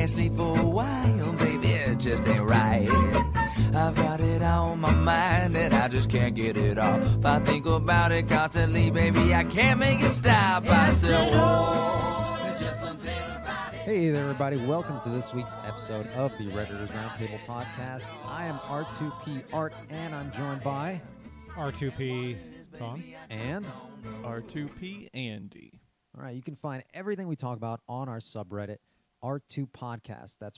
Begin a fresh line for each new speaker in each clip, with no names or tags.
can't sleep for a while, baby, it just ain't right. I've got it on my mind and I just can't get it off. If I think about it constantly, baby, I can't make it stop. I said, whoa, there's just something about it.
Hey there, everybody. Welcome to this week's episode of the Redditors Roundtable podcast. I am R2P Art, and I'm joined by...
R2P Tom.
And...
R2P Andy.
All right, you can find everything we talk about on our subreddit, R2 Podcast. That's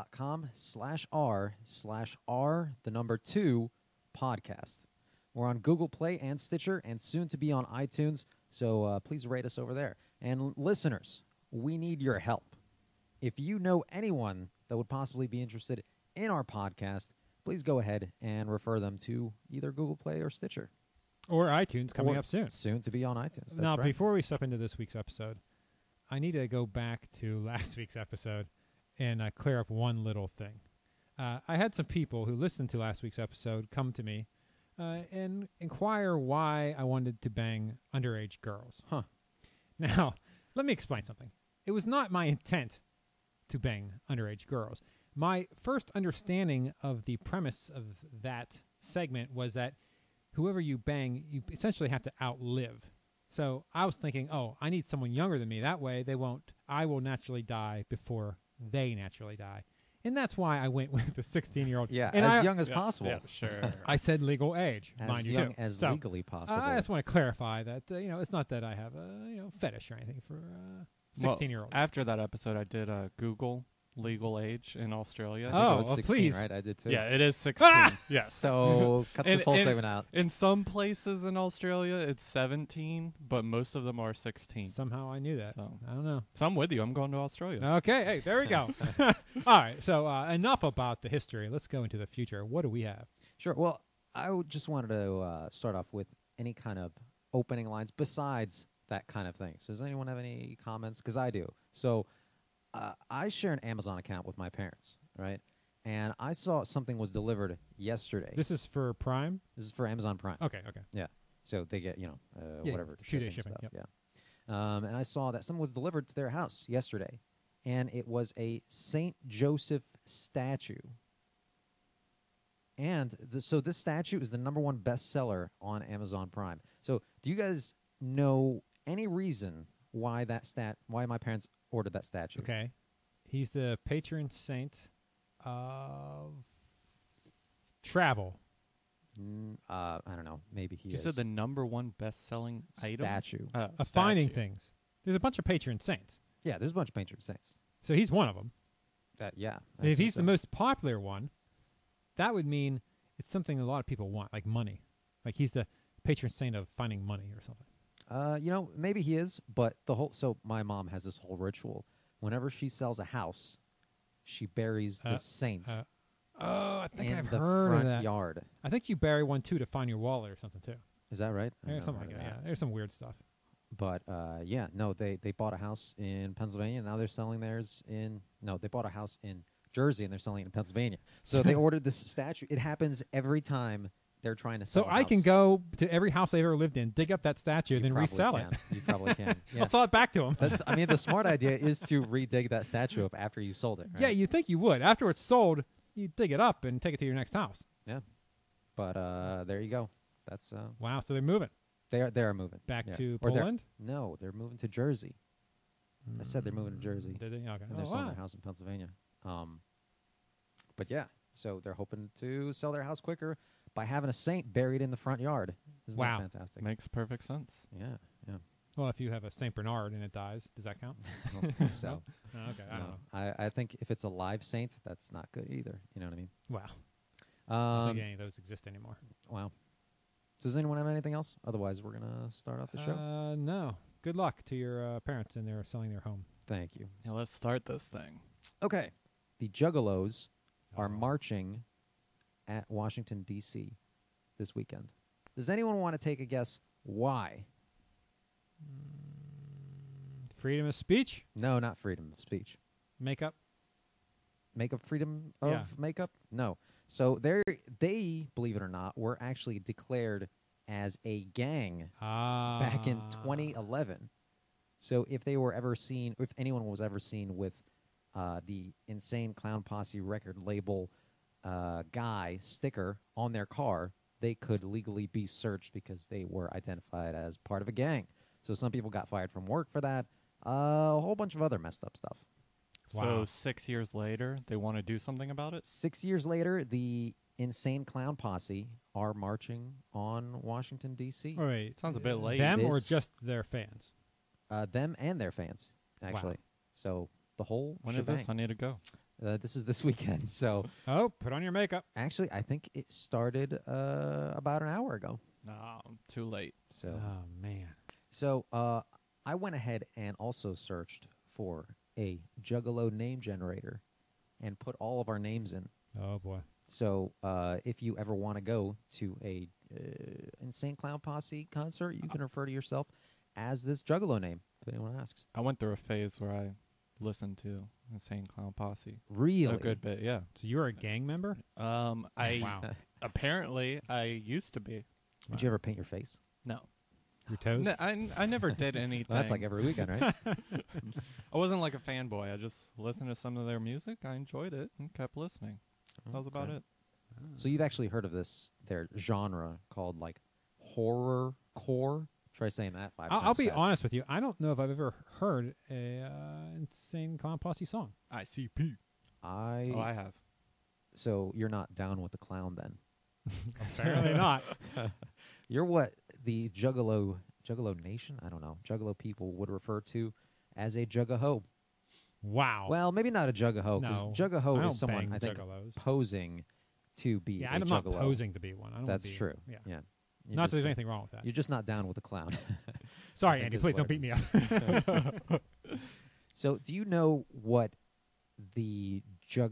reddit.com/r/R2 podcast. We're on Google Play and Stitcher and soon to be on iTunes, so please rate us over there. And listeners, we need your help. If you know anyone that would possibly be interested in our podcast, please go ahead and refer them to either Google Play or Stitcher.
Or iTunes coming up soon.
Soon to be on iTunes. That's
now,
right.
before we step into this week's episode, I need to go back to last week's episode and clear up one little thing. I had some people who listened to last week's episode come to me and inquire why I wanted to bang underage girls.
Huh.
Now, let me explain something. It was not my intent to bang underage girls. My first understanding of the premise of that segment was that whoever you bang, you essentially have to outlive. So I was thinking, oh, I need someone younger than me. That way I will naturally die before they naturally die. And that's why I went with the 16-year-old.
Yeah,
and
as young as possible.
Yeah, sure.
I said legal age,
As
mind you,
young
too.
as
So,
legally possible.
I just want to clarify that, it's not that I have a fetish or anything for 16-year-olds.
After that episode, I did Google legal age in Australia.
I think it was
well,
16,
please.
right? I did too.
Yeah, it is 16. Yes.
So cut this whole segment out.
In some places in Australia, it's 17, but most of them are 16.
Somehow I knew that.
So.
I don't know.
So I'm with you. I'm going to Australia.
Okay, hey, there we go. All right, so enough about the history. Let's go into the future. What do we have?
Sure. Well, just wanted to start off with any kind of opening lines besides that kind of thing. So does anyone have any comments? Because I do. So I share an Amazon account with my parents, right? And I saw something was delivered yesterday.
This is for Prime?
This is for Amazon Prime.
Okay.
Yeah. So they get,
Yeah,
whatever.
two-day
shipping
shipping,
stuff. Yeah. And I saw that something was delivered to their house yesterday, and it was a Saint Joseph statue. And so this statue is the #1 bestseller on Amazon Prime. So do you guys know any reason why why my parents ordered that statue?
Okay. He's the patron saint of travel.
I don't know. Maybe he
You
is.
said the #1 best-selling item?
Statue.
Of finding things. There's a bunch of patron saints.
Yeah, there's a bunch of patron saints.
So he's one of them.
Yeah. I
If
assume
he's
so.
the most popular one, that would mean it's something a lot of people want, like money. Like he's the patron saint of finding money or something.
Maybe he is, but so my mom has this whole ritual. Whenever she sells a house, she buries the saint
I think
in
I've
the
heard
front
of that.
yard.
I think you bury one too to find your wallet or something too.
Is that right? I
There's
never
something
heard
like
of
that. Yeah, there's some weird stuff.
But they bought a house in Pennsylvania, and now they're selling theirs they bought a house in Jersey, and they're selling it in Pennsylvania. So they ordered this statue. It happens every time they're trying to sell
So
a
I can
house.
go to every house I've ever lived in, dig up that statue,
You
then
probably
resell
can.
it.
You probably can. Yeah.
I'll sell it back to them.
The smart idea is to redig that statue up after you sold it. Right?
Yeah, you'd think you would. After it's sold, you dig it up and take it to your next house.
Yeah. But there you go. That's
Wow, so they're moving
they are moving
back
yeah.
to
Or
Poland?
No, they're moving to Jersey. I said they're moving to Jersey,
Did they? Okay.
and
Oh,
they're selling
wow.
their house in Pennsylvania. But yeah, so they're hoping to sell their house quicker by having a saint buried in the front yard. Isn't
Wow.
that fantastic?
Makes perfect sense.
Yeah.
Well, if you have a St. Bernard and it dies, does that count?
I don't think so.
Oh, okay, I
No.
don't know.
I think if it's a live saint, that's not good either. You know what I mean?
Wow. I don't think
Um,
any of those exist anymore.
wow. So does anyone have anything else? Otherwise, we're gonna start off the show.
No. Good luck to your parents and they're selling their home.
Thank you.
Yeah, let's start this thing.
Okay. The Juggalos are
Oh.
marching at Washington, D.C. this weekend. Does anyone want to take a guess why?
Freedom of speech?
No, not freedom of speech.
Makeup?
Makeup freedom of
Yeah.
makeup? No. So they, believe it or not, were actually declared as a gang back in 2011. So if they were ever seen, if anyone was ever seen with the Insane Clown Posse record label guy sticker on their car, they could legally be searched because they were identified as part of a gang. So some people got fired from work for that. A whole bunch of other messed up stuff.
Wow.
So 6 years later, they want to do something about it?
6 years later, the Insane Clown Posse are marching on Washington, D.C.
Wait,
Sounds a bit late.
them or
This-
just their fans?
Them and their fans, actually. So the whole
When is
shebang.
this? I need to go.
This is this weekend. So
Oh, put on your makeup.
actually, I think it started about an hour ago.
No, too late.
So
Oh man.
So I went ahead and also searched for a Juggalo name generator and put all of our names in.
Oh boy.
So if you ever want to go to a Insane Clown Posse concert, you can refer to yourself as this Juggalo name, if anyone asks.
I went through a phase where I listened to Insane Clown Posse.
Really?
A good bit, yeah.
So you're a gang member?
I
Wow.
apparently I used to be.
Did you ever paint your face?
No.
Your toes?
I never did anything.
Well, that's like every weekend, right?
I wasn't like a fanboy. I just listened to some of their music. I enjoyed it and kept listening. That was about
Okay.
it.
So you've actually heard of their genre called like horror core? Try saying that 5 times
I'll be
fast.
honest with you. I don't know if I've ever heard a Insane Clown Posse song.
ICP.
I
Oh, I have.
So you're not down with the clown then?
Apparently not.
You're what the Juggalo Nation, I don't know, Juggalo people would refer to as a Juggaho.
Wow.
Well, maybe not a Juggaho, because
no. I
Juggaho
don't
is someone
bang
I think
juggalos.
posing to be
Yeah,
a
I'm not
Juggalo.
posing to be one. I don't wanna
That's
be,
true.
Yeah.
Yeah. You're
Not that
just,
there's anything wrong with that.
You're just not down with the clown.
Sorry,
think
Andy.
is
Please
what
don't
it
beat me
is.
up.
So, do you know what the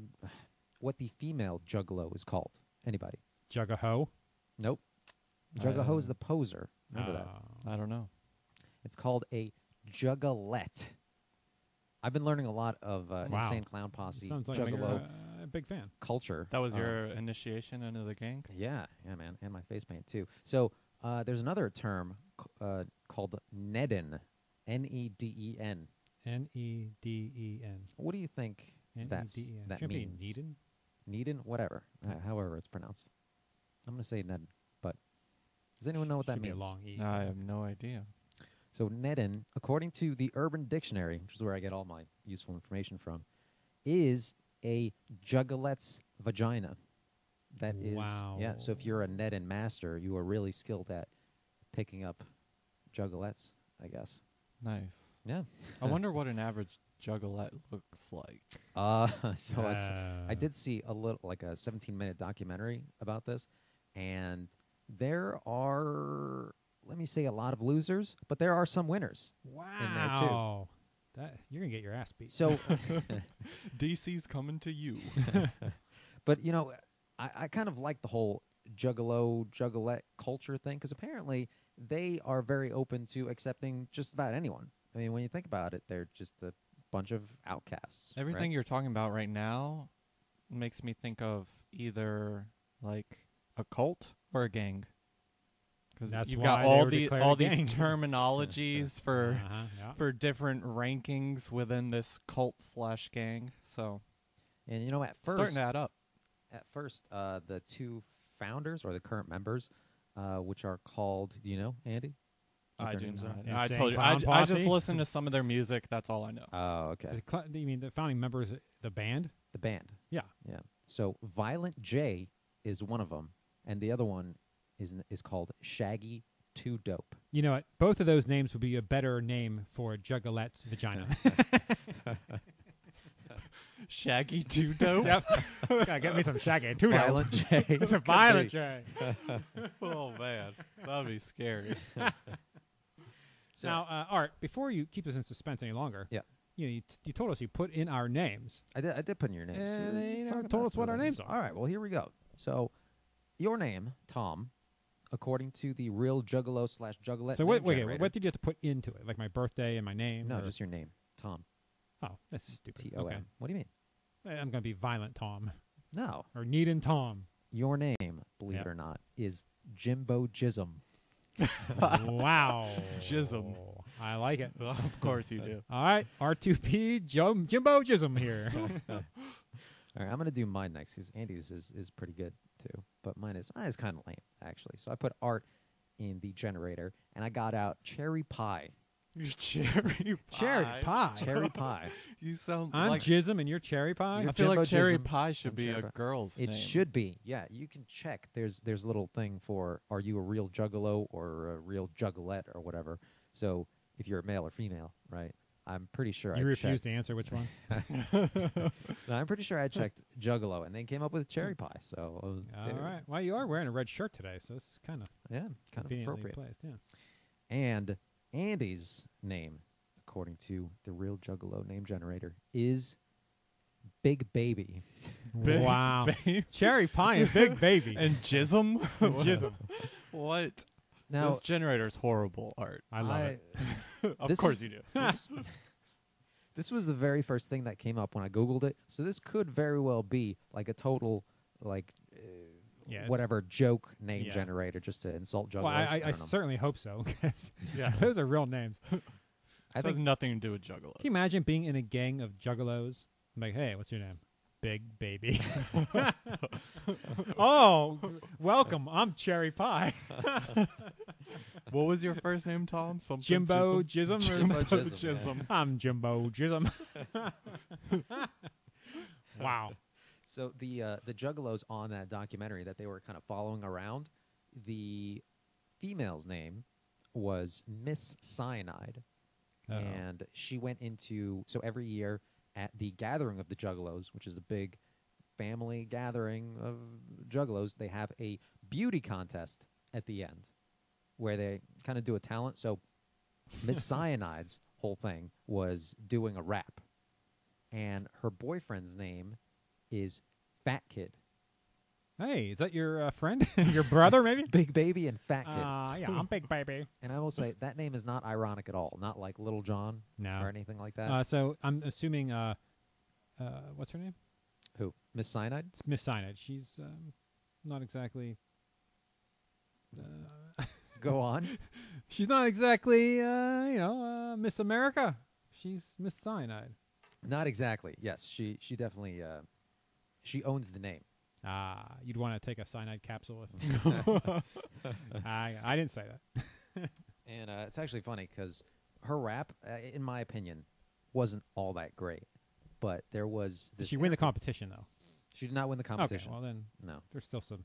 female Juggalo is called? Anybody?
Juggaho.
Nope. Juggaho is the poser. Remember that.
Oh.
I don't know.
It's called a juggalette. I've been learning a lot of
Wow.
Insane Clown Posse
Sounds like you're
Juggalo
a big fan.
culture.
That was your initiation into the gang?
Yeah, man, and my face paint too. So there's another term called Nedden, N-E-D-E-N.
N-E-D-E-N.
What do you think that
Shouldn't it be
means?
Needin?
Needin, whatever, however it's pronounced. I'm going to say Nedden, but does anyone know what that
Should be
means?
a long E.
I have no idea.
So Nedden, according to the Urban Dictionary, which is where I get all my useful information from, is a juggalette's vagina. That is, yeah. So if you're a Nedden master, you are really skilled at picking up juggalettes, I guess.
Nice.
Yeah.
I wonder what an average juggalette looks like.
So I did see a little, like a 17-minute documentary about this, and there are, let me say, a lot of losers, but there are some winners.
Wow. That you're gonna get your ass beat.
So,
DC's coming to you.
but you know, I kind of like the whole juggalette culture thing, because apparently they are very open to accepting just about anyone. I mean, when you think about it, they're just a bunch of outcasts.
Everything
right?
you're talking about right now makes me think of either like a cult or a gang. Because
That's
you've
why
got
they
all
were declared
all
a
these
gang.
terminologies for
Yeah.
for different rankings within this cult/gang. So
And you know, at
starting
first,
to add up.
the two founders or the current members, which are called, do you know, Andy? what
I
their
do
names are?
not.
Insane
I told you.
Clown
I just
Posse?
listened to some of their music. That's all I know.
Oh, okay.
You mean the founding members, the band?
The band.
Yeah.
Yeah. So Violent J is one of them, and the other one is called Shaggy Too Dope.
You know what? Both of those names would be a better name for Juggalette's vagina.
Shaggy Too Dope.
Yep. Gotta get me some Shaggy too. Dope.
Violent J.
It's a violent J.
Oh man, that'd be scary.
So,
Now, Art, before you keep us in suspense any longer,
Yeah.
you told us you put in our names.
I did put in your names.
And
We were
they
just
never
talking
told
about
us what
the
our
names.
names are.
All right, well, here we go. So, your name, Tom, according to the real Juggalo/Juggalette
So
name
wait,
generator-
what did you have to put into it? Like my birthday and my name?
No,
or-
just your name, Tom.
Oh, that's stupid.
T-O-M.
Okay.
What do you mean?
I'm gonna be Violent Tom
No.
or Needin' Tom.
Your name, believe
Yep.
it or not, is Jimbo Jism.
Wow.
Jism.
I like it.
Of course you do.
All right, R2P Jimbo Jism here.
All right, I'm gonna do mine next because Andy's is pretty good too, but mine is kind of lame actually. So I put art in the generator, and I got out cherry pie.
Cherry pie.
Cherry pie.
Cherry pie.
You sound
I'm
like
Jism and you're Cherry Pie.
You're
I feel like
Jimbo
cherry
Jism.
pie should
I'm
be
cherry
a
pie.
girl's
It
name.
should be. Yeah, you can check. There's a little thing for are you a real juggalo or a real juggalette or whatever. So if you're a male or female, right? I'm pretty sure
You
I
refuse
checked.
to answer which one.
No, I'm pretty sure I checked juggalo and then came up with cherry pie. So
All right. Well, you are wearing a red shirt today, so it's kind of
yeah, kind of
conveniently
appropriate.
placed. Yeah.
And Andy's name, according to the real juggalo name generator, is Big Baby.
Big
Wow.
Baby.
Cherry Pie and Big Baby.
And Jism?
Jism.
Now
What? This generator's horrible art.
I love it.
Of
This
course
is-
you do.
This was the very first thing that came up when I Googled it. So this could very well be like a total, like,
Yeah, it's-
whatever joke name
Yeah.
generator just to insult juggalos.
Well, I
don't know.
certainly hope so. 'Cause
Yeah.
those are real names.
I
It
think
has nothing to do with juggalos.
Can you imagine being in a gang of juggalos? I'm like, hey, what's your name? Big Baby. Oh, welcome. I'm Cherry Pie.
What was your first name, Tom? Something
Jimbo
Jism?
Jism.
Jimbo
or
Jism, yeah.
I'm Jimbo Jism. Wow.
So the juggalos on that documentary that they were kind of following around, the female's name was Miss Cyanide.
Uh-oh.
And she went into so every year at the gathering of the juggalos, which is a big family gathering of juggalos, they have a beauty contest at the end where they kind of do a talent. So Miss Cyanide's whole thing was doing a rap, and her boyfriend's name is Fat Kid.
Hey, is that your friend? Your brother, maybe?
Big Baby and Fat Kid.
Yeah, I'm Big Baby.
And I will say that name is not ironic at all, not like Little John
No.
or anything like that.
So I'm assuming, what's her name?
Who? Miss Cyanide?
It's Miss Cyanide. She's not exactly.
Go on.
She's not exactly, Miss America. She's Miss Cyanide.
Not exactly. Yes, she definitely she owns the name.
You'd want to take a cyanide capsule. If I didn't say that.
And it's actually funny because her rap, in my opinion, wasn't all that great. But there was
Did
this.
she win the competition, though?
She did not win the competition.
Okay, well then
No.
there's still some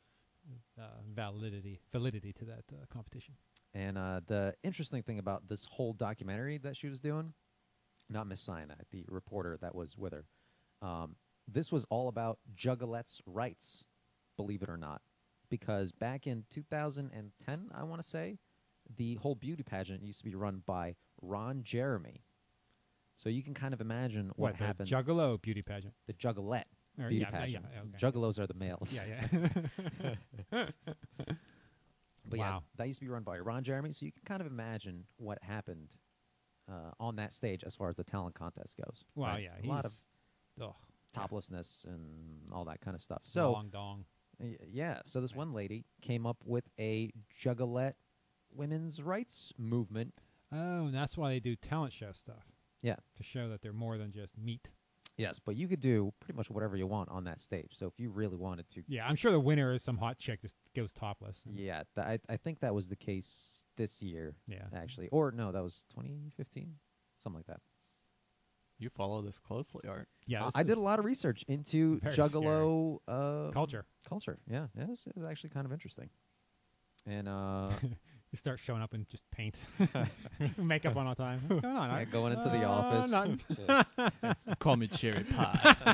validity to that competition.
And the interesting thing about this whole documentary that she was doing, not Miss Cyanide, the reporter that was with her, this was all about juggalettes' rights, believe it or not. Because back in 2010, I want to say, the whole beauty pageant used to be run by Ron Jeremy. So you can kind of imagine what
the
happened.
Juggalo beauty pageant.
The juggalette
Or,
beauty
yeah,
pageant.
okay.
Juggalos are the males.
Yeah.
But yeah,
Wow.
that used to be run by Ron Jeremy, so you can kind of imagine what happened on that stage as far as the talent contest goes.
Well,
right?
yeah.
A lot of
ugh,
toplessness and all that kind of stuff. So
long dong.
yeah, so this one lady came up with a juggalette women's rights movement.
Oh, and that's why they do talent show stuff.
Yeah.
To show that they're more than just meat.
Yes, but you could do pretty much whatever you want on that stage. So if you really wanted to,
Yeah, I'm sure the winner is some hot chick just goes topless.
yeah, I think that was the case this year,
Yeah.
actually. Or no, that was 2015, something like that.
You follow this closely, Art.
Yeah. this
I did
is
a lot of research into
very
juggalo
culture.
Culture, yeah, it was actually kind of interesting. And
You start showing up in just paint, makeup on all the time. What's going on?
yeah, going into the office.
Nothing.
Oh, Call me Cherry Pie.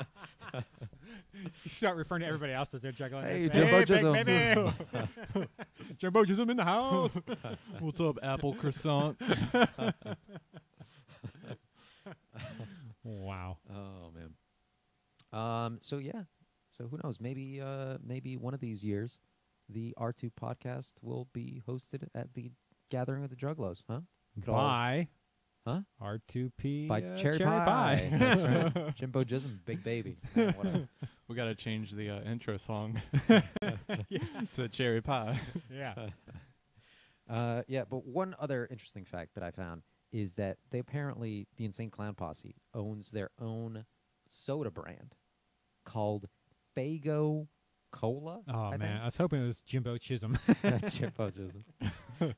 You start referring to everybody else as their juggling.
Hey,
Hey,
Jimbo
Big
Jism.
Baby. Jimbo Jism in the house.
What's up, Apple Croissant?
Wow.
Oh man. So yeah. So who knows? Maybe one of these years, the R2 podcast will be hosted at the Gathering of the Juggalos, huh? Could all-
By
Huh?
R2P
By Cherry
Pie.
Pie. That's right. Jimbo Jism, Big Baby. Yeah, whatever.
We got to change the intro song to Cherry Pie.
Yeah.
Yeah, but one other interesting fact that I found is that they apparently, the Insane Clown Posse owns their own soda brand called Fago Cola.
Oh
I
man, I was hoping it was Jimbo Chisholm.
think. Jimbo Chisholm.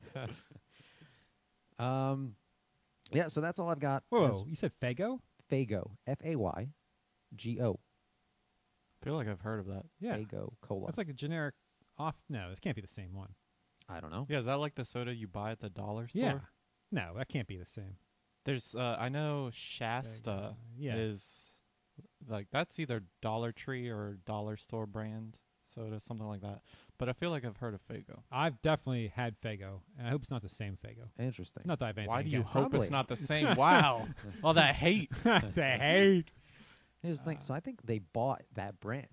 Yeah, so that's all I've got.
Whoa, you said Fago?
Fago, Faygo.
I feel like I've heard of that.
Yeah,
Fago Cola.
that's like a generic off. No, this can't be the same one.
I don't know.
Yeah, is that like the soda you buy at the dollar store?
Yeah, no, that can't be the same.
There's, I know Shasta
Yeah.
is, like, that's either Dollar Tree or dollar store brand soda, something like that. But I feel like I've heard of Fago.
I've definitely had Fago, and I hope it's not the same Fago.
Interesting.
Not that I have anything
Why do you
against
hope
Probably.
it's not the same? Wow. All that hate.
it. The hate.
Here's the thing. So I think they bought that brand.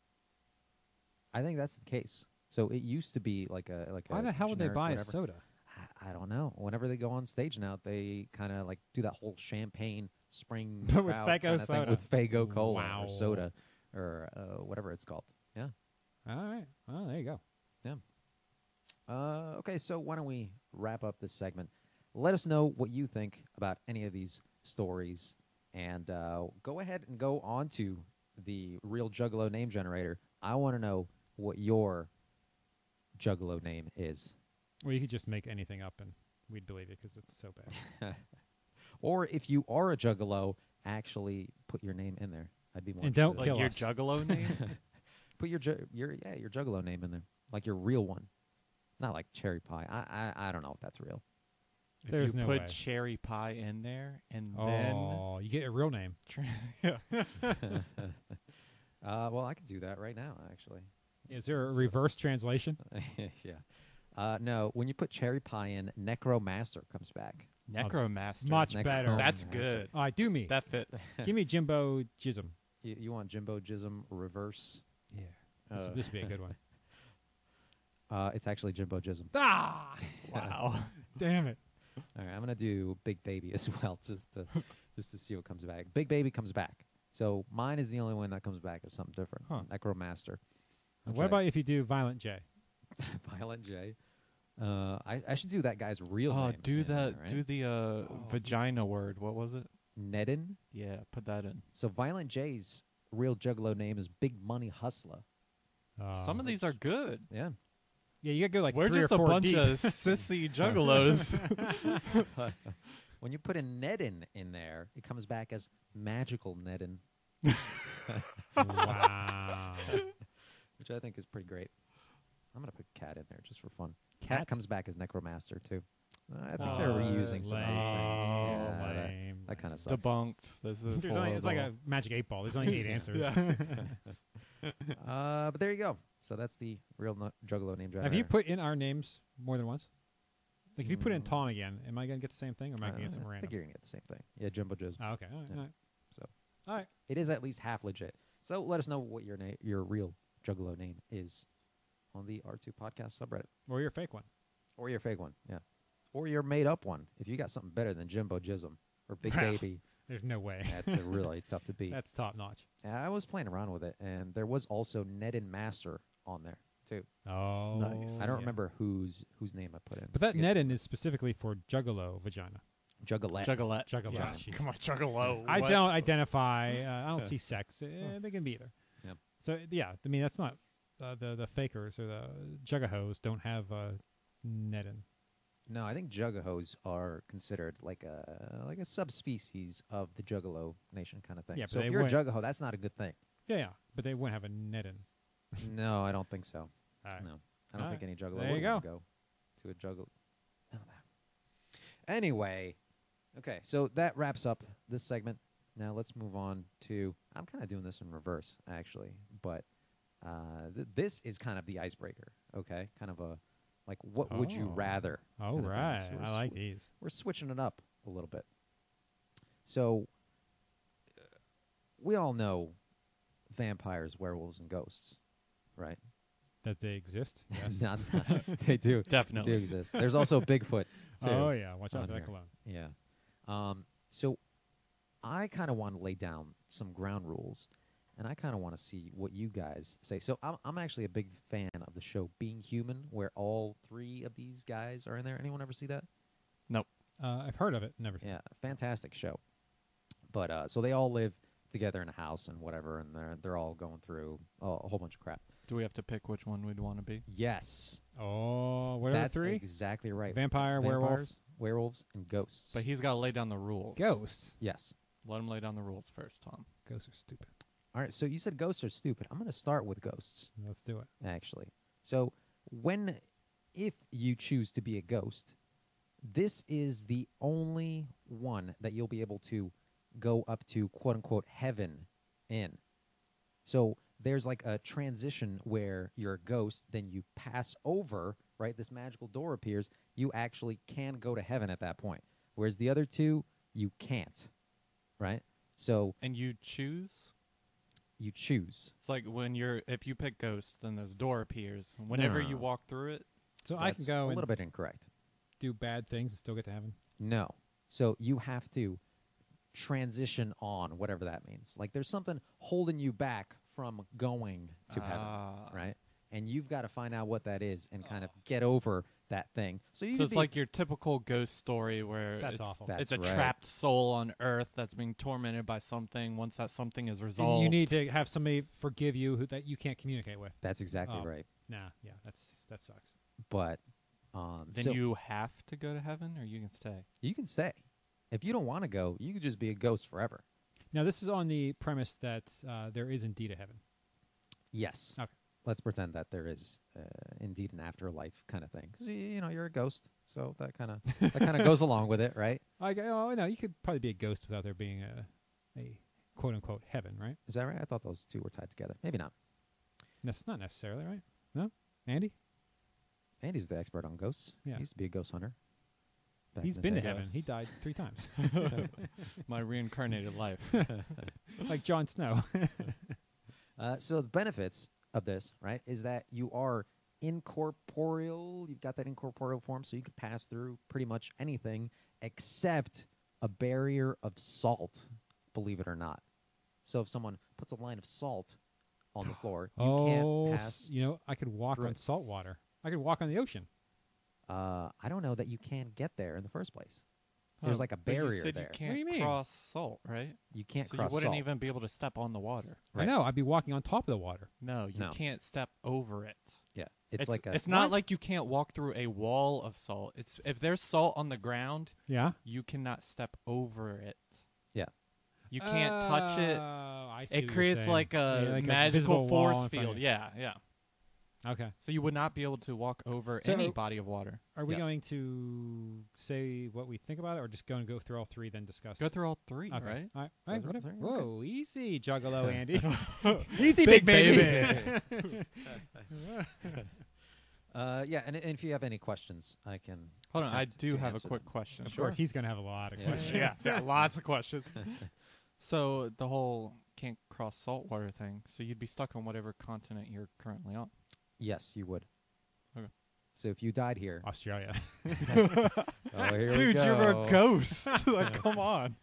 I think that's the case. So it used to be like a
Why
a
the hell would they
generic
buy
whatever.
a soda?
I don't know. Whenever they go on stage now, they kind of like do that whole champagne spring
But with
crowd
Faygo
kinda thing
soda.
with Fago Cola
Wow.
or soda or whatever it's called. Yeah.
All right. Well, there you go.
Okay, so why don't we wrap up this segment? Let us know what you think about any of these stories, and go ahead and go on to the Real Juggalo name generator. I want to know what your Juggalo name is.
Well, you could just make anything up, and we'd believe it because it's so bad.
Or if you are a Juggalo, actually put your name in there. I'd be more
And don't
interested.
kill
Like your
us.
Juggalo name?
Put your Juggalo name in there, like your real one, not like Cherry Pie. I don't know if that's real.
If
There's
you
no
put
way.
cherry pie in there and
Oh, you get a real name.
then
Well, I could do that right now, actually.
Is there a reverse translation?
Yeah. No, when you put Cherry Pie in, Necromaster comes back.
Necromaster.
Much better.
That's
Necromaster.
good.
Oh, I do me.
That fits.
Give me Jimbo Jism.
You want Jimbo Jism reverse?
Yeah.
Uh,
This would be a good one.
It's actually Jimbo Jism.
Ah!
Wow.
Damn it.
All right, I'm gonna do Big Baby as well, just to see what comes back. Big Baby comes back. So mine is the only one that comes back as something different.
Huh.
Necromaster.
And
which
what
I-
about if you do Violent J?
Violent J? I should do that guy's real
Oh,
name.
do
in there,
that.
right?
Do the vagina word. What was it?
Nedin.
Yeah, put that in.
So Violent J's real Juggalo name is Big Money Hustler.
Some of these are good.
Yeah.
Yeah, you gotta go like
We're
3
just
or
a
4
bunch
deep.
of sissy juggalos.
When you put a Nedin in there, it comes back as Magical Nedin,
Wow.
which I think is pretty great. I'm gonna put Cat in there just for fun.
Cat?
Cat comes back as Necromaster too. I think
Oh,
they're reusing some of these things.
lame.
Yeah,
Lame.
that kind of sucks.
Debunked. This is
There's only, it's like a magic 8 ball. There's only 8 answers.
But there you go. So that's the real Juggalo name generator.
Have you put in our names more than once? Like if you put in
Mm.
Tom again, am I gonna get the same thing, or am I gonna get some
I think
random?
you're gonna get the same thing. Yeah, Jumbo Jizz.
Oh, okay. All right.
Yeah.
All right.
So
All right.
it is at least half legit. So let us know what your real Juggalo name is on the R2 podcast subreddit,
Or your fake one.
or your fake one. Yeah, or your made up one. If you got something better than Jimbo Jism or Big
Well,
Baby,
There's no way.
that's really tough to beat.
That's top notch.
I was playing around with it, and there was also Nedin Master on there too.
Oh,
Nice.
I don't
yeah.
remember whose name I put in.
But that
I forget.
Nedin is specifically for juggalo vagina.
Juggalette.
Juggalette.
Juggalo.
Yeah.
Jeez.
Come on, Juggalo.
I
What?
don't identify. I don't see sex. They can be either.
Yep.
So yeah, I mean that's not the fakers or the juggahos don't have Nedin.
No, I think Juggahos are considered like a subspecies of the Juggalo nation kind of thing.
Yeah, but
so
they
if you're a
wouldn't-
Juggaho, that's not a good thing.
Yeah, but they wouldn't have a Nedin.
No, I don't think so.
All right.
No, I don't
All
think
right.
any Juggalo
There you
would wanna go to a Juggalo. Anyway, okay, so that wraps up this segment. Now let's move on to. I'm kind of doing this in reverse, actually, but this is kind of the icebreaker. Okay, kind of a like, what would you
Oh.
rather?
Oh
kind of thing.
right,
So we're
I like
swi-
these.
We're switching it up a little bit. So we all know vampires, werewolves, and ghosts, right?
That they exist. Yes.
Not- they do.
Definitely.
Do exist. There's also Bigfoot. Too.
Oh yeah, watch out
on
for that
here.
cologne.
Yeah. So I kind of want to lay down some ground rules and I kind of want to see what you guys say. So I'm actually a big fan of the show Being Human, where all three of these guys are in there. Anyone ever see that?
Nope.
I've heard of it, never seen.
Yeah, fantastic show. But so they all live together in a house and whatever, and they're all going through a whole bunch of crap.
Do we have to pick which one we'd want to be?
Yes,
Oh, what are the
that's
three?
exactly right.
Vampire,
Vampires, werewolves, and ghosts.
But he's got to lay down the rules.
Ghosts.
Yes.
Let him lay down the rules first, Tom.
Ghosts are stupid.
All right. So you said ghosts are stupid. I'm going to start with ghosts.
Let's do it.
Actually. So if you choose to be a ghost, this is the only one that you'll be able to go up to quote unquote heaven in. So there's like a transition where you're a ghost, then you pass over, right? This magical door appears. You actually can go to heaven at that point. Whereas the other two, you can't, right? So
And you choose?
you choose.
It's like if you pick ghost, then this door appears. Whenever you
No.
walk through it,
So I can
That's
go
a
and
little bit incorrect.
do bad things and still get to heaven.
No. So you have to transition on, whatever that means. Like there's something holding you back from going to heaven, right? And you've got to find out what that is and kind of get over that thing. So you
So
could
it's
be-
like your typical ghost story where
That's
it's,
awful.
That's
it's a
right.
trapped soul on Earth that's being tormented by something. Once that something is
And
resolved,
you need to have somebody forgive you that you can't communicate with.
That's exactly
Oh.
right.
Nah, yeah, that sucks.
But
then
so
you have to go to heaven, or you can stay.
you can stay. If you don't want to go, you could just be a ghost forever.
Now this is on the premise that there is indeed a heaven.
Yes.
Okay.
Let's pretend that there is indeed an afterlife kind of thing. 'Cause you're a ghost, so that kind of goes along with it, right?
Oh no, you could probably be a ghost without there being a quote unquote heaven, right?
Is that right? I thought those two were tied together. Maybe not.
That's not necessarily right. No, Andy,
Andy's the expert on ghosts.
Yeah.
He used to be a ghost hunter. back
he's
in the
been to
day.
heaven.
Yes.
He died 3 times,
My reincarnated life.
like Jon Snow.
So the benefits of this, right, is that you are incorporeal. You've got that incorporeal form, so you could pass through pretty much anything except a barrier of salt, believe it or not. So if someone puts a line of salt on the floor, you can't pass.
I could walk
through
on
it.
salt water. I could walk on the ocean.
I don't know that you can get there in the first place. There's like a
But you
barrier
said
there.
You can't
What do you mean?
cross salt, right?
You can't
so
cross
you wouldn't
salt.
even be able to step on the water.
Right.
I know. I'd be walking on top of the water.
No, you
No.
can't step over it.
Yeah, it's like a.
It's not
What?
like you can't walk through a wall of salt. It's if there's salt on the ground,
Yeah.
you cannot step over it.
Yeah.
You can't touch it.
I see
It
what you're
creates
saying.
like a
Yeah, like
magical
visible wall
force
in front of
field.
you.
Yeah, yeah.
Okay.
So you would not be able to walk over
So-
any body of water.
Are we
Yes.
going to say what we think about it, or just going to go through all three, then discuss?
Go through all three,
Okay.
right?
All right.
Go through all
Whatever.
three? Okay.
Whoa, easy, Juggalo Andy. easy,
Big
big baby.
Yeah, and if you have any questions, I can.
Hold on, I
attempt
do
to
have a
answer
quick
them.
question.
Of course, he's going to have a lot of
Yeah.
questions.
yeah, lots of questions. So the whole can't cross saltwater thing. So you'd be stuck on whatever continent you're currently on.
Yes, you would.
Okay.
So if you died here,
Australia.
oh, here we
Dude, you're a
go.
ghost. Like, come on.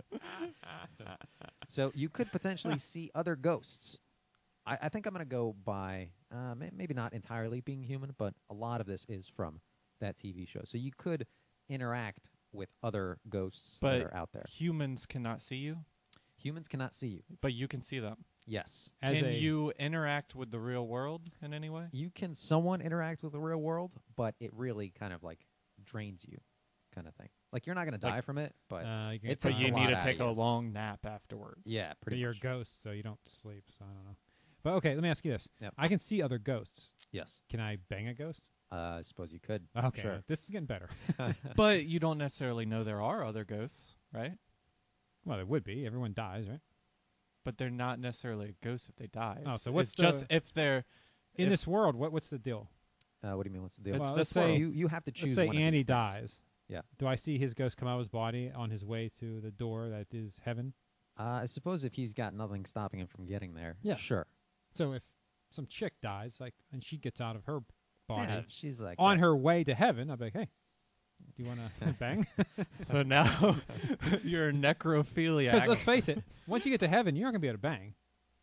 So you could potentially see other ghosts. I think I'm going to go by maybe not entirely being human, but a lot of this is from that TV show. So you could interact with other ghosts
But
that are out there.
humans cannot see you,
Humans cannot see you.
but you can see them.
Yes.
As
Can
a,
you interact with the real world in any way?
You can somewhat interact with the real world, but it really kind of like drains you kind of thing. Like you're not going to die
Like,
from it, but
you can
it
But
takes
you
a
need
lot
to
out
take
of
a
you.
long nap afterwards.
Yeah,
but
pretty
you're
much.
a ghost, so you don't sleep, so I don't know. But okay, let me ask you this.
Yep.
I can see other ghosts.
Yes.
Can I bang a ghost?
I suppose you could.
Okay,
Sure.
this is getting better.
But you don't necessarily know there are other ghosts, right?
Well, there would be. Everyone dies, right?
But they're not necessarily a ghost if they die.
Oh,
It's-
so what's
it's just
the-
if they're
In
if-
this world, what's the deal?
What do you mean? What's the deal?
It's
Well,
this
let's say,
world.
You have to choose.
let's say
one of
Andy
these things.
dies.
Yeah.
Do I see his ghost come out of his body on his way to the door that is heaven?
I suppose if he's got nothing stopping him from getting there,
Yeah.
sure.
So if some chick dies, like, and she gets out of her body
Yeah, she's like
on her way to heaven, I'll be like, hey, do you want to bang?
so now you're a necrophiliac.
Because let's face it, once you get to heaven, you're not going to be able to bang.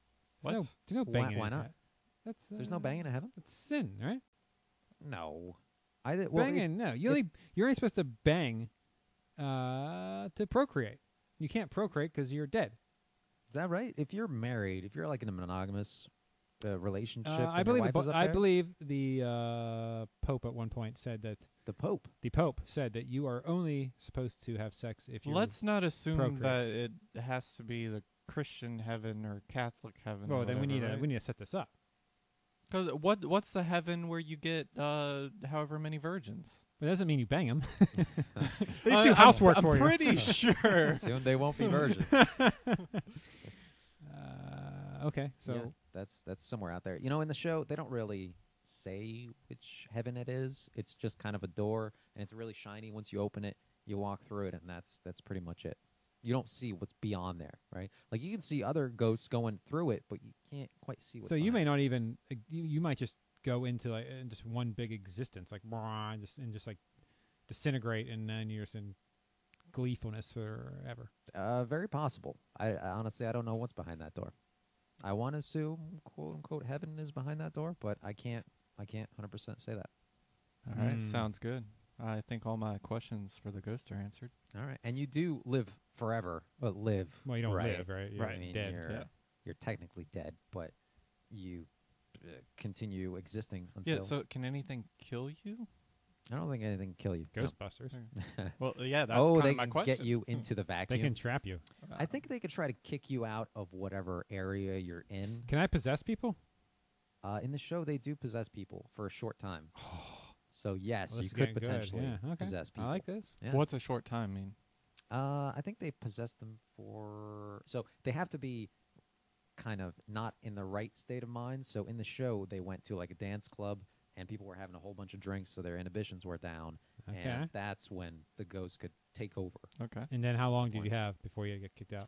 What?
There's no
Why-
banging.
why
in
not?
that. That's
There's no banging in heaven.
That's sin, right?
No, I did. Well,
Banging. No, you're only supposed to bang to procreate. You can't procreate because you're dead.
is that right? If you're married, if you're like in a monogamous relationship,
I
and
believe
your wife is up
I
there,
believe the Pope at one point said that
the Pope.
the Pope said that you are only supposed to have sex if you're.
Let's not assume
procreate.
that it has to be the Christian heaven or Catholic heaven.
Well,
or
then we need
whatever,
to we need to set this up.
Because what's the heaven where you get however many virgins?
But it doesn't mean you bang them. They
I-
do
I'm-
housework
I'm
for you.
pretty sure.
Soon they won't be virgins.
Okay, so
Yeah, that's somewhere out there. You know, in the show, they don't really say which heaven it is. It's just kind of a door, and it's really shiny. Once you open it, you walk through it, and that's pretty much it. You don't see what's beyond there, right? Like you can see other ghosts going through it, but you can't quite see what's.
so you may
behind
not even you might just go into like just one big existence, like and just like disintegrate, and then you're just in gleefulness forever.
it. Very possible. I honestly I don't know what's behind that door. I want to assume quote unquote heaven is behind that door, but I can't 100% say that.
All right,
Mm.
sounds good. I think all my questions for the ghost are answered.
All right, and you do live forever. Live.
Well, you don't
right?
live, right? You're
I mean,
dead.
you're technically dead, but you continue existing until.
Yeah. So can anything kill you?
I don't think anything can kill you. no.
Ghostbusters.
Well, yeah. That's
Oh,
kind
they
of my
can
question.
get you into the
They
vacuum.
can trap you.
I think they could try to kick you out of whatever area you're in.
Can I possess people?
In the show, they do possess people for a short time. So yes,
Well, this
you
is
could
getting good.
potentially
Yeah, okay.
possess people.
I like this.
Yeah.
What's a short time mean?
I think they possess them for. So they have to be kind of not in the right state of mind. So in the show, they went to like a dance club and people were having a whole bunch of drinks, so their inhibitions were down.
Okay.
And that's when the ghost could take over.
Okay.
And then how long did
Point.
you have before you get kicked out?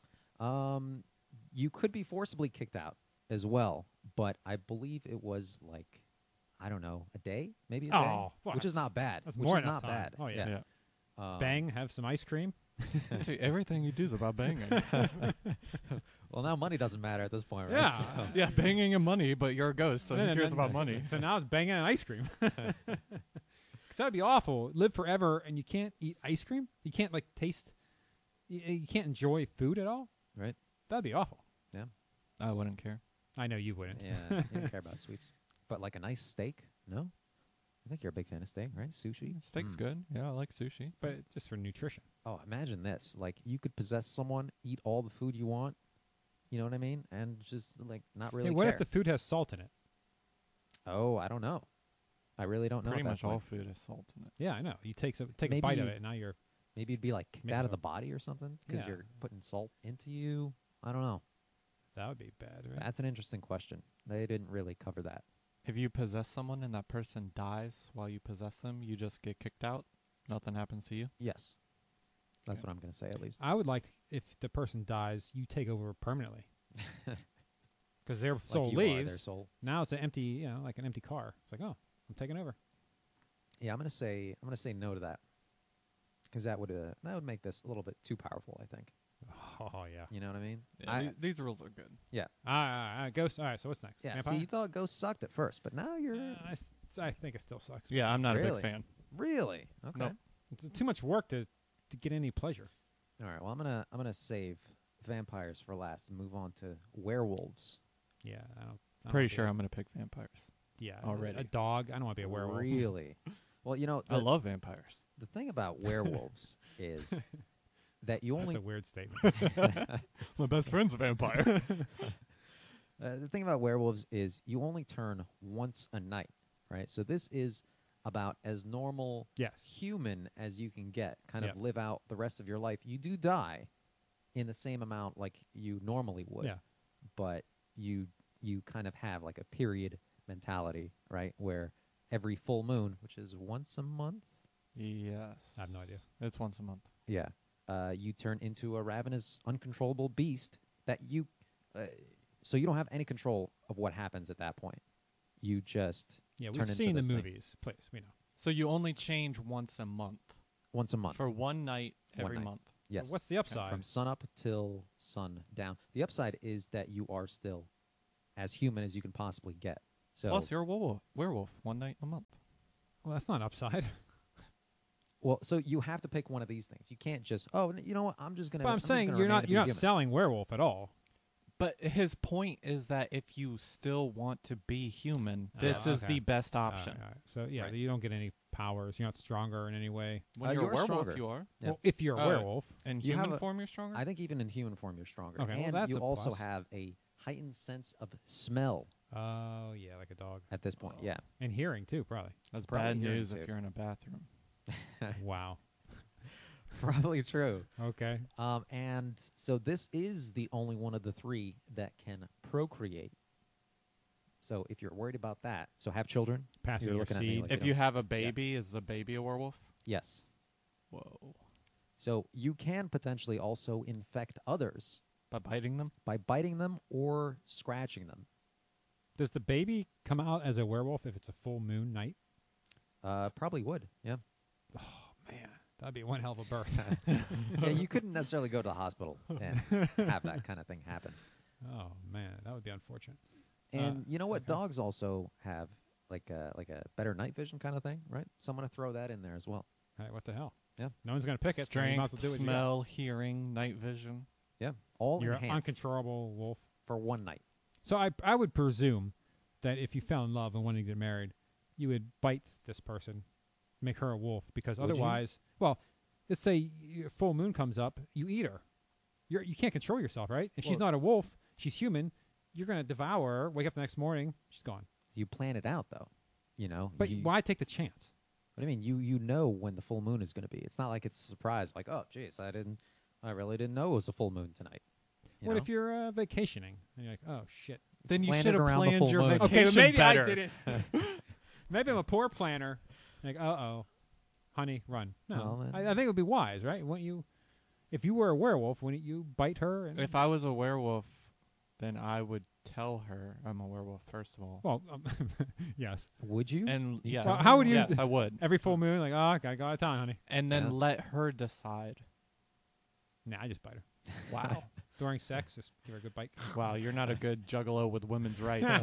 You could be forcibly kicked out as well, but I believe it was like, I don't know, a day, maybe a day,
Oh, well,
which is not bad.
that's
which
more
is
than
not
enough time.
bad.
Oh, yeah.
Bang.
Bang, have some ice cream.
Dude, everything you do is about banging.
Well, now money doesn't matter at this point, right?
Yeah.
So-
Yeah, banging and money, but you're a ghost, so
And
who
then-
cares about money?
So now it's banging and ice cream. 'Cause that'd be awful. Live forever and you can't eat ice cream. You can't like taste. You can't enjoy food at all.
Right.
That'd be awful.
I wouldn't care.
I know you wouldn't.
Yeah, you don't care about sweets. But like a nice steak? No? I think you're a big fan of steak, right? Sushi?
Steak's
Mm.
good. Yeah, I like sushi.
But just for nutrition.
Oh, imagine this. Like, you could possess someone, eat all the food you want, you know what I mean? And just, like, not really
Hey, what
care.
if the food has salt in it?
Oh, I don't know. I really don't know.
Pretty
at that
much all
point.
food has salt in it.
Yeah, I know. You take a
Maybe
bite of
you-
it, and now you're.
Maybe it'd be, like, kicked
Maybe
out of
so.
the body or something because
Yeah.
you're putting salt into you. I don't know.
That would be bad, right?
That's an interesting question. They didn't really cover that.
If you possess someone and that person dies while you possess them, you just get kicked out. Nothing happens to you.
Yes. That's
Okay.
what I'm going to say, at least.
I would like if the person dies, you take over permanently. Because their soul
like you are
leaves.
their soul.
Now it's an empty, like an empty car. It's like, oh, I'm taking over.
Yeah, I'm gonna say no to that, because that would make this a little bit too powerful. I think.
Oh yeah.
You know what I mean?
Yeah, these rules are good.
Ghost. All right. So what's next?
Yeah.
Vampire?
See, you thought Ghost sucked at first, but now you're
I think it still sucks.
Yeah, I'm not a
Really?
big fan.
really okay.
Nope.
It's too much work to get any pleasure.
All right. Well, I'm gonna save vampires for last and move on to werewolves.
Yeah. I don't
Pretty
wanna
sure
be
I'm going to pick vampires.
Yeah.
already.
A dog. I don't want to be a werewolf.
Really? Well, you know,
I love vampires.
the thing about werewolves is that you
That's
only
a weird statement.
My best friend's a vampire.
the thing about werewolves is you only turn once a night, right? So this is about as normal
Yes.
human as you can get, kind
Yep.
of live out the rest of your life. You do die in the same amount like you normally would,
Yeah.
but you kind of have like a period mentality, right? Where every full moon, which is once a month,
Yes.
I have no idea.
It's once a month.
yeah, you turn into a ravenous, uncontrollable beast that so you don't have any control of what happens at that point. You just
Yeah.
turn
We've
into
seen the
this thing.
movies. Please, we know.
So you only change once a month
once a month.
for one night
One
every
night.
month.
Yes.
What's the upside?
From sun up till sun down. The upside is that you are still as human as you can possibly get. So,
Plus, you're a werewolf 1 night a month.
Well, that's not upside.
well, so you have to pick one of these things. You can't just, oh, you know what? I'm just gonna.
But I'm
just
saying
gonna
you're
remain
not
to be
you're not
human.
selling werewolf at all.
But his point is that if you still want to be human, this is
okay.
the best
All
option.
right, all right. So yeah,
Right.
you don't get any powers. You're not stronger in any way.
When you're a
You're
werewolf,
stronger.
you are.
Yeah.
Well, if you're a
Oh,
werewolf,
In
You have
human
a-
form, you're stronger.
I think even in human form, you're stronger.
Okay, well,
and
that's
you
a
also
plus.
have a heightened sense of smell
oh yeah, like a dog.
at this point. Yeah.
And hearing too, probably.
That's
probably
bad
hearing
news
too.
if you're in a bathroom.
Wow.
Probably true.
Okay.
And so this is the only one of the three that can procreate. So if you're worried about that, so have children.
Passing
You're
your
looking at me
seed.
like
If
you
you have a baby, is the baby a werewolf?
Yes.
Whoa.
So you can potentially also infect others
By biting them?
by biting them or scratching them.
Does the baby come out as a werewolf if it's a full moon night?
Probably would. Yeah.
Oh man, that'd be one hell of a birth.
Yeah. You couldn't necessarily go to the hospital and have that kind of thing happen.
Oh man, that would be unfortunate.
And you know what?
okay.
Dogs also have like a better night vision kind of thing, right? So I'm gonna throw that in there as well.
Hey, what the hell?
Yeah.
No one's gonna pick it. so you might as
Strength,
well do what you got.
smell, hearing, night vision.
Yeah. All
You're an
enhanced
uncontrollable wolf.
for one night.
So I would presume that if you fell in love and wanted to get married, you would bite this person, make her a wolf, because
Would you?
otherwise, well, let's say full moon comes up, you eat her. You can't control yourself, right? If she's
Well-
not a wolf, she's human. You're gonna devour her. Wake up the next morning, she's gone.
You plan it out though. You know.
But
you,
why take the chance?
What do you mean? You know when the full moon is going to be. It's not like it's a surprise. Like, oh, jeez, I really didn't know it was a full moon tonight. You
What
know?
if you're vacationing and you're like, oh shit?
Then you
Plan it
should have
around the
planned
full
your
moon.
vacation
Okay, but maybe
better.
I didn't. Maybe I'm a poor planner. Like, honey, run. No,
Well, then-
I think it would be wise, right? Wouldn't you? If you were a werewolf, wouldn't you bite her? And
If I was a werewolf, then I would tell her I'm a werewolf, first of all.
well, yes.
Would you?
And yes,
Well, how would you-
Yes, I would.
Every full moon, like, oh, I got out of town, honey.
And then
Yeah.
let her decide.
Nah, I just bite her
Wow.
during sex. Just give her a good bite.
Wow, you're not a good juggalo with women's rights.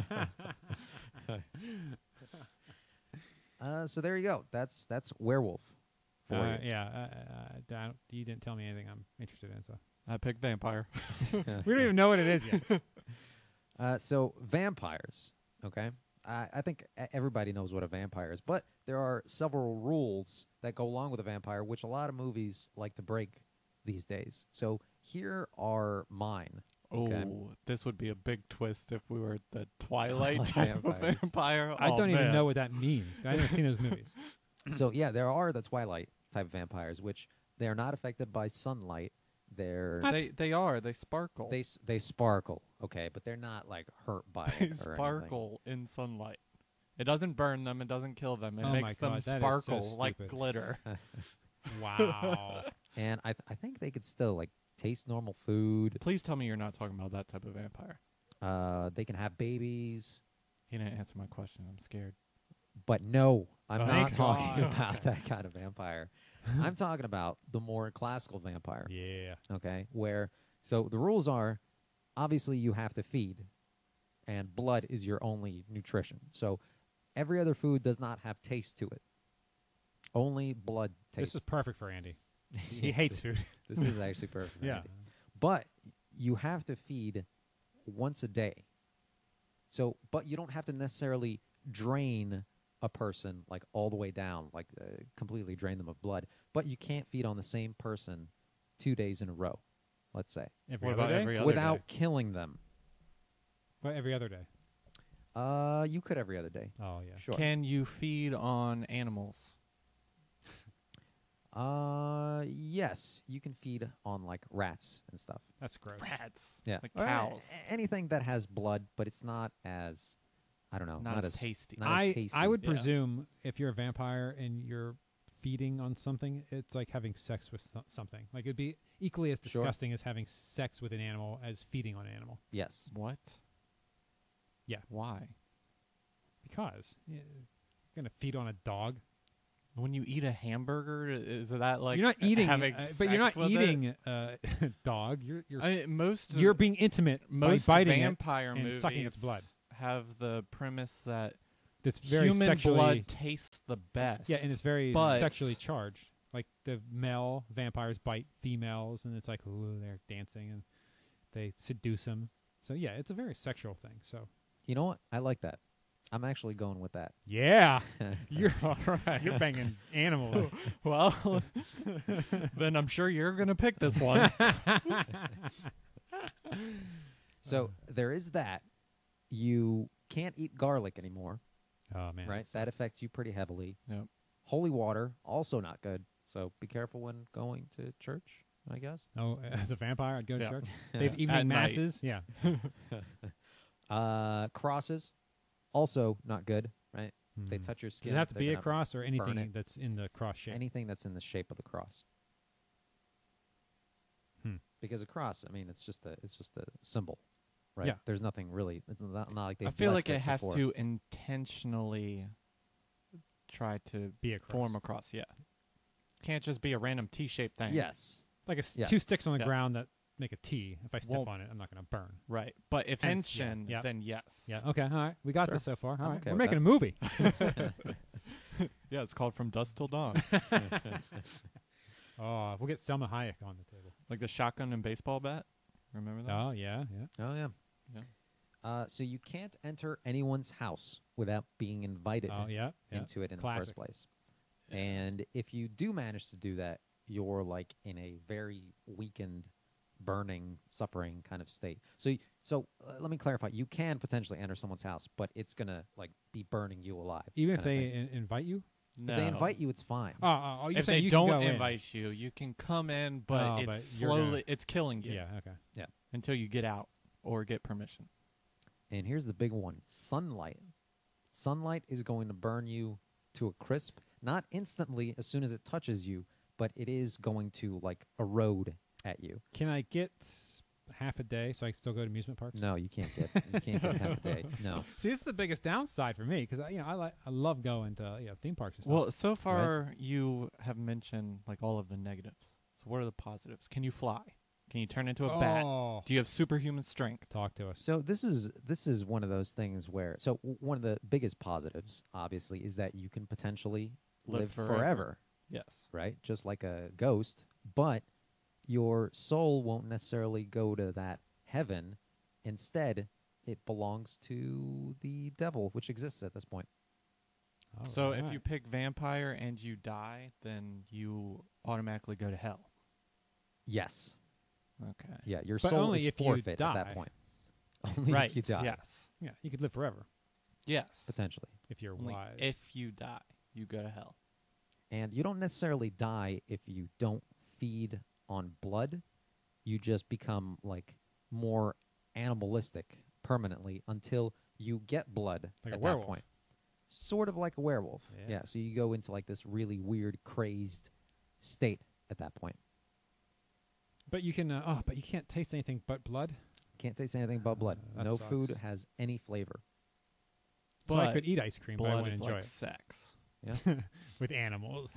So there you go. That's werewolf for you.
Yeah, you didn't tell me anything I'm interested in, so
I picked vampire.
we don't even know what it is yet.
So vampires. Okay. I think everybody knows what a vampire is, but there are several rules that go along with a vampire, which a lot of movies like to break these days. So here are mine.
Oh,
Okay.
this would be a big twist if we were the Twilight
Twilight
type of
vampires.
vampire.
I
Oh,
don't even
man.
know what that means. I've never seen those movies.
So yeah, there are the Twilight type of vampires, which they are not affected by sunlight. They're
What?
They are. They sparkle.
they sparkle, okay, but they're not like hurt by
They
it or anything.
sparkle in sunlight. It doesn't burn them. It doesn't kill them. It
Oh my
makes them
God, that is so
sparkle like
stupid.
glitter.
Wow.
And I think they could still like taste normal food.
Please tell me you're not talking about that type of vampire.
They can have babies,
He didn't answer my question. I'm scared.
but no, I'm
Oh,
not
thank
talking
God.
about that kind of vampire. I'm talking about the more classical vampire.
Yeah.
Okay, where so the rules are obviously you have to feed, and blood is your only nutrition. So every other food does not have taste to it. Only blood tastes.
This is perfect for Andy. He hates food.
This is actually perfect.
Yeah.
Andy. But you have to feed once a day. So, but you don't have to necessarily drain a person like all the way down, like completely drain them of blood. But you can't feed on the same person 2 days in a row, let's say,
Every
What
other
about
day?
every other
without
day?
killing them.
What, every other day.
You could every other day.
Oh yeah.
Sure.
Can you feed on animals?
Yes, you can feed on like rats and stuff.
That's gross.
Rats.
Yeah,
Like
Or,
cows.
anything that has blood, but it's not as, I don't know,
Not as tasty.
not as tasty.
I would
Yeah.
presume if you're a vampire and you're feeding on something, it's like having sex with something. Like it'd be equally as
Sure.
disgusting as having sex with an animal as feeding on an animal.
Yes.
What?
Yeah.
Why?
Because you're gonna feed on a dog.
When you eat a hamburger, is that like
you're not eating,
having
but you're
sex
not
with
eating dog. You're being intimate by
most
biting
vampire
and
movies
sucking its blood.
have the premise that
it. That's very
human
sexually.
blood tastes the best.
Yeah, and it's very
but-
sexually charged. Like the male vampires bite females, and it's like, ooh, they're dancing and they seduce them. So yeah, it's a very sexual thing. So
You know what? I like that. I'm actually going with that.
yeah, you're
All right.
you're banging animals.
Well, then I'm sure you're gonna pick this one.
So there is that. You can't eat garlic anymore,
Oh man,
right? That affects you pretty heavily.
Yep.
Holy water, also not good. So be careful when going to church, I guess.
Oh, as a vampire, I'd go to
Yeah.
church. They have
At
evening
night.
masses. Yeah.
Crosses, also not good, right? They
Mhm.
touch your
Does
skin.
it have to
they're
be a
gonna
cross or
burn
anything
it.
that's in the cross shape?
Anything that's in the shape of the cross.
Hmm.
Because a cross, I mean, it's just a symbol, right?
Yeah.
There's nothing really. It's not like they.
I feel
blessed
like it has
before.
to intentionally try to
Be a cross.
form a cross. Yeah, can't just be a random T-shaped thing.
Yes.
Like
Yes.
two sticks on the
Yeah.
ground that make a T. If I step
Won't-
on it, I'm not going to burn.
Right, but if
Hence, yeah,
intention,
yeah.
then yes.
Yeah. Okay. All right. We got
Sure.
this so far. All
I'm
right.
okay
We're
with
making a movie.
Yeah, it's called From Dusk Till Dawn,
Oh, we'll get Selma Hayek on the table.
like the shotgun and baseball bat. Remember that?
Oh yeah, yeah.
Oh yeah.
Yeah.
So you can't enter anyone's house without being invited
Oh yeah. Yeah.
into it in the
Classic.
first place. And if you do manage to do that, you're like in a very weakened, burning, suffering kind of state. So let me clarify: you can potentially enter someone's house, but it's gonna like be burning you alive.
Even if
kinda
they
thing.
invite you.
No.
If they invite you, it's fine.
Oh, you're
If
saying
they
you can
don't
go in.
invite you, you can come in, but
Oh,
it's
but you're gonna-
slowly, it's killing you
Yeah. Okay.
until you get out or get permission.
And here's the big one: sunlight. Sunlight is going to burn you to a crisp, not instantly as soon as it touches you, but it is going to like erode at you.
Can I get half a day so I can still go to amusement parks?
No, you can't get half a day. No.
See, this is the biggest downside for me because I love going to theme parks and stuff.
Well, so far you have mentioned like all of the negatives. So what are the positives? Can you fly? Can you turn into a bat?
Oh,
Do you have superhuman strength?
talk to us.
So this is one of those things where one of the biggest positives, obviously, is that you can potentially live forever,
Yes.
right? Just like a ghost, but your soul won't necessarily go to that heaven. Instead, it belongs to the devil, which exists at this point.
So if you
Alright.
pick vampire and you die, then you automatically go to hell.
Yes.
Okay.
Yeah, your
But
soul
only
is
if you
forfeit at
die.
that point. Only
Right.
if you die,
Yes.
Yeah, you could live forever
Yes.
potentially.
if you're
Only
wise.
if you die, you go to hell.
And you don't necessarily die if you don't feed on blood. You just become like more animalistic permanently until you get blood
Like a
at
werewolf.
that point. Sort of like a werewolf.
Yeah.
So you go into like this really weird, crazed state at that point.
But you can. But you can't taste anything but blood.
Can't taste anything but blood.
That
No
sucks.
food has any flavor.
So I
But
could eat ice cream, but I
Blood
wouldn't
is
enjoy
like
it
sex.
with animals.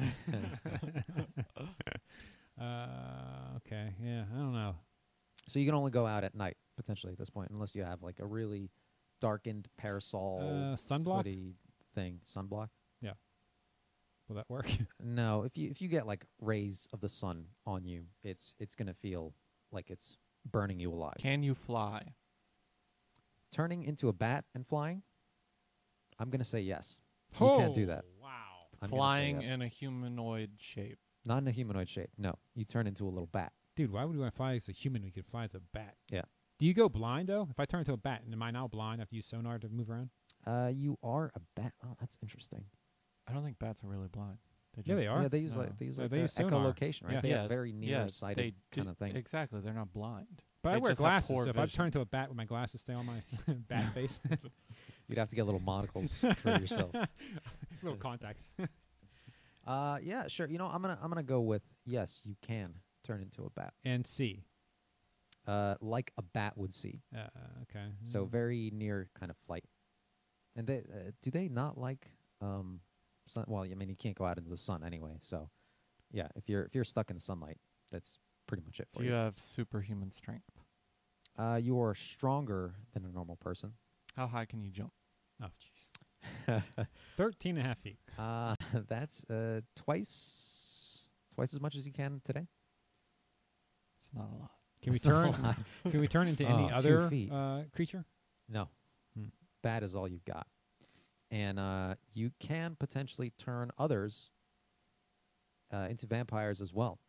Okay. Yeah. I don't know.
So you can only go out at night potentially at this point, unless you have like a really darkened parasol
Sunblock.
hoodie thing. Sunblock.
Will that work?
No, if you get like rays of the sun on you, it's gonna feel like it's burning you alive.
Can you fly?
Turning into a bat and flying, I'm gonna say yes. You can't do that.
Wow.
I'm gonna say
Flying
yes.
in a humanoid shape.
Not in a humanoid shape. No, you turn into a little bat.
Dude, why would we want to fly as a human? We could fly as a bat.
Yeah.
Do you go blind though? If I turn into a bat, am I now blind? I have to use sonar to move around.
You are a bat. Oh, that's interesting.
I don't think bats are really blind.
Yeah, they are.
Yeah, they use
No.
like they use
Yeah,
like
they use sonar.
echolocation, right?
Yeah.
They
Yeah,
have very
yeah,
near-sighted
they
kind
do-
of thing.
Exactly, they're not blind.
But I
They
wear
just have
glasses,
poor
so if I
vision.
turn into a bat, would my glasses stay on my bat face?
You'd have to get little monocles for yourself.
Little contacts.
Yeah, sure. You know, I'm gonna go with yes. You can turn into a bat,
And C.
like a bat would see.
Okay.
So very near kind of flight. And they do they not like Well, I mean, you can't go out into the sun anyway. So, yeah, if you're stuck in the sunlight, that's pretty much it for
Do you
you.
have superhuman strength?
You are stronger than a normal person.
How high can you jump?
Oh, jeez. 13.5 feet.
That's twice as much as you can today.
It's not a lot.
Can we
That's not a
turn?
lot.
Can we turn into
Oh,
any
2
other
feet.
creature?
No,
Hmm.
bat is all you've got, and you can potentially turn others into vampires as well.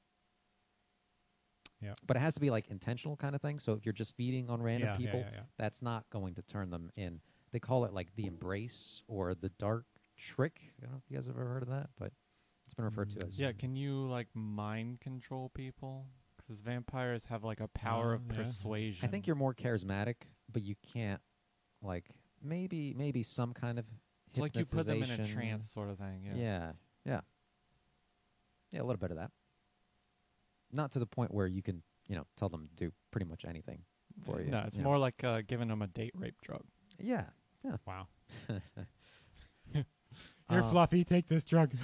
Yeah.
But it has to be like intentional kind of thing. So if you're just feeding on random
Yeah,
people,
yeah.
that's not going to turn them in. They call it like the embrace or the dark trick. I don't know if you guys have ever heard of that, but it's been referred to as.
Yeah, can you like mind control people? Because vampires have like a power of
yeah.
persuasion.
I think you're more charismatic, but you can't like maybe some kind of
It's like you put them in a
hypnotization.
trance sort of thing. Yeah.
Yeah, a little bit of that. Not to the point where you can, tell them to do pretty much anything for you.
No, it's
you know.
more like giving them a date rape drug.
Yeah.
Wow. Here,
Um,
Fluffy, take this drug.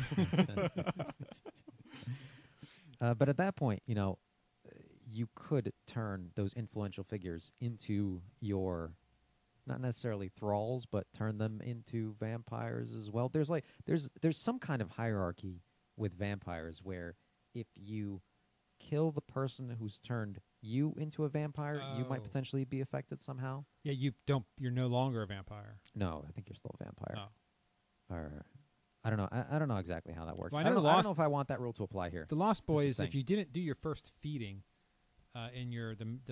But at that point, you could turn those influential figures into your, not necessarily thralls, but turn them into vampires as well. There's some kind of hierarchy with vampires where if you kill the person who's turned you into a vampire, you might
Oh.
potentially be affected somehow.
Yeah, you're no longer a vampire.
No, I think you're still a vampire.
Oh.
Or I don't know. I don't know exactly how that works.
Well, I
I, don't
know
know, I don't
Lost-
know if I want that rule to apply here.
The Lost
the
Boys,
thing.
if you didn't do your first feeding in your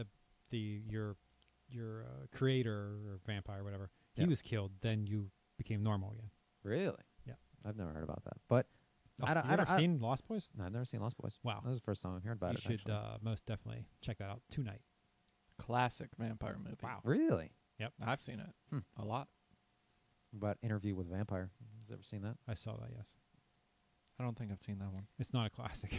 creator or vampire or whatever,
Yeah.
he was killed, then you became normal again.
Really?
Yeah.
I've never heard about that. But
Oh,
I don't-
you
I
ever
don't- I-
seen Lost Boys?
no, I've never seen Lost Boys.
Wow.
That was the first time I'm hearing about
You
it.
should
actually.
most definitely check that out tonight.
Classic vampire movie.
Wow.
Really?
I've seen it
Hmm.
a lot.
About Interview with a Vampire. Has ever seen that?
I saw that, yes.
I don't think I've seen that one.
It's not a classic.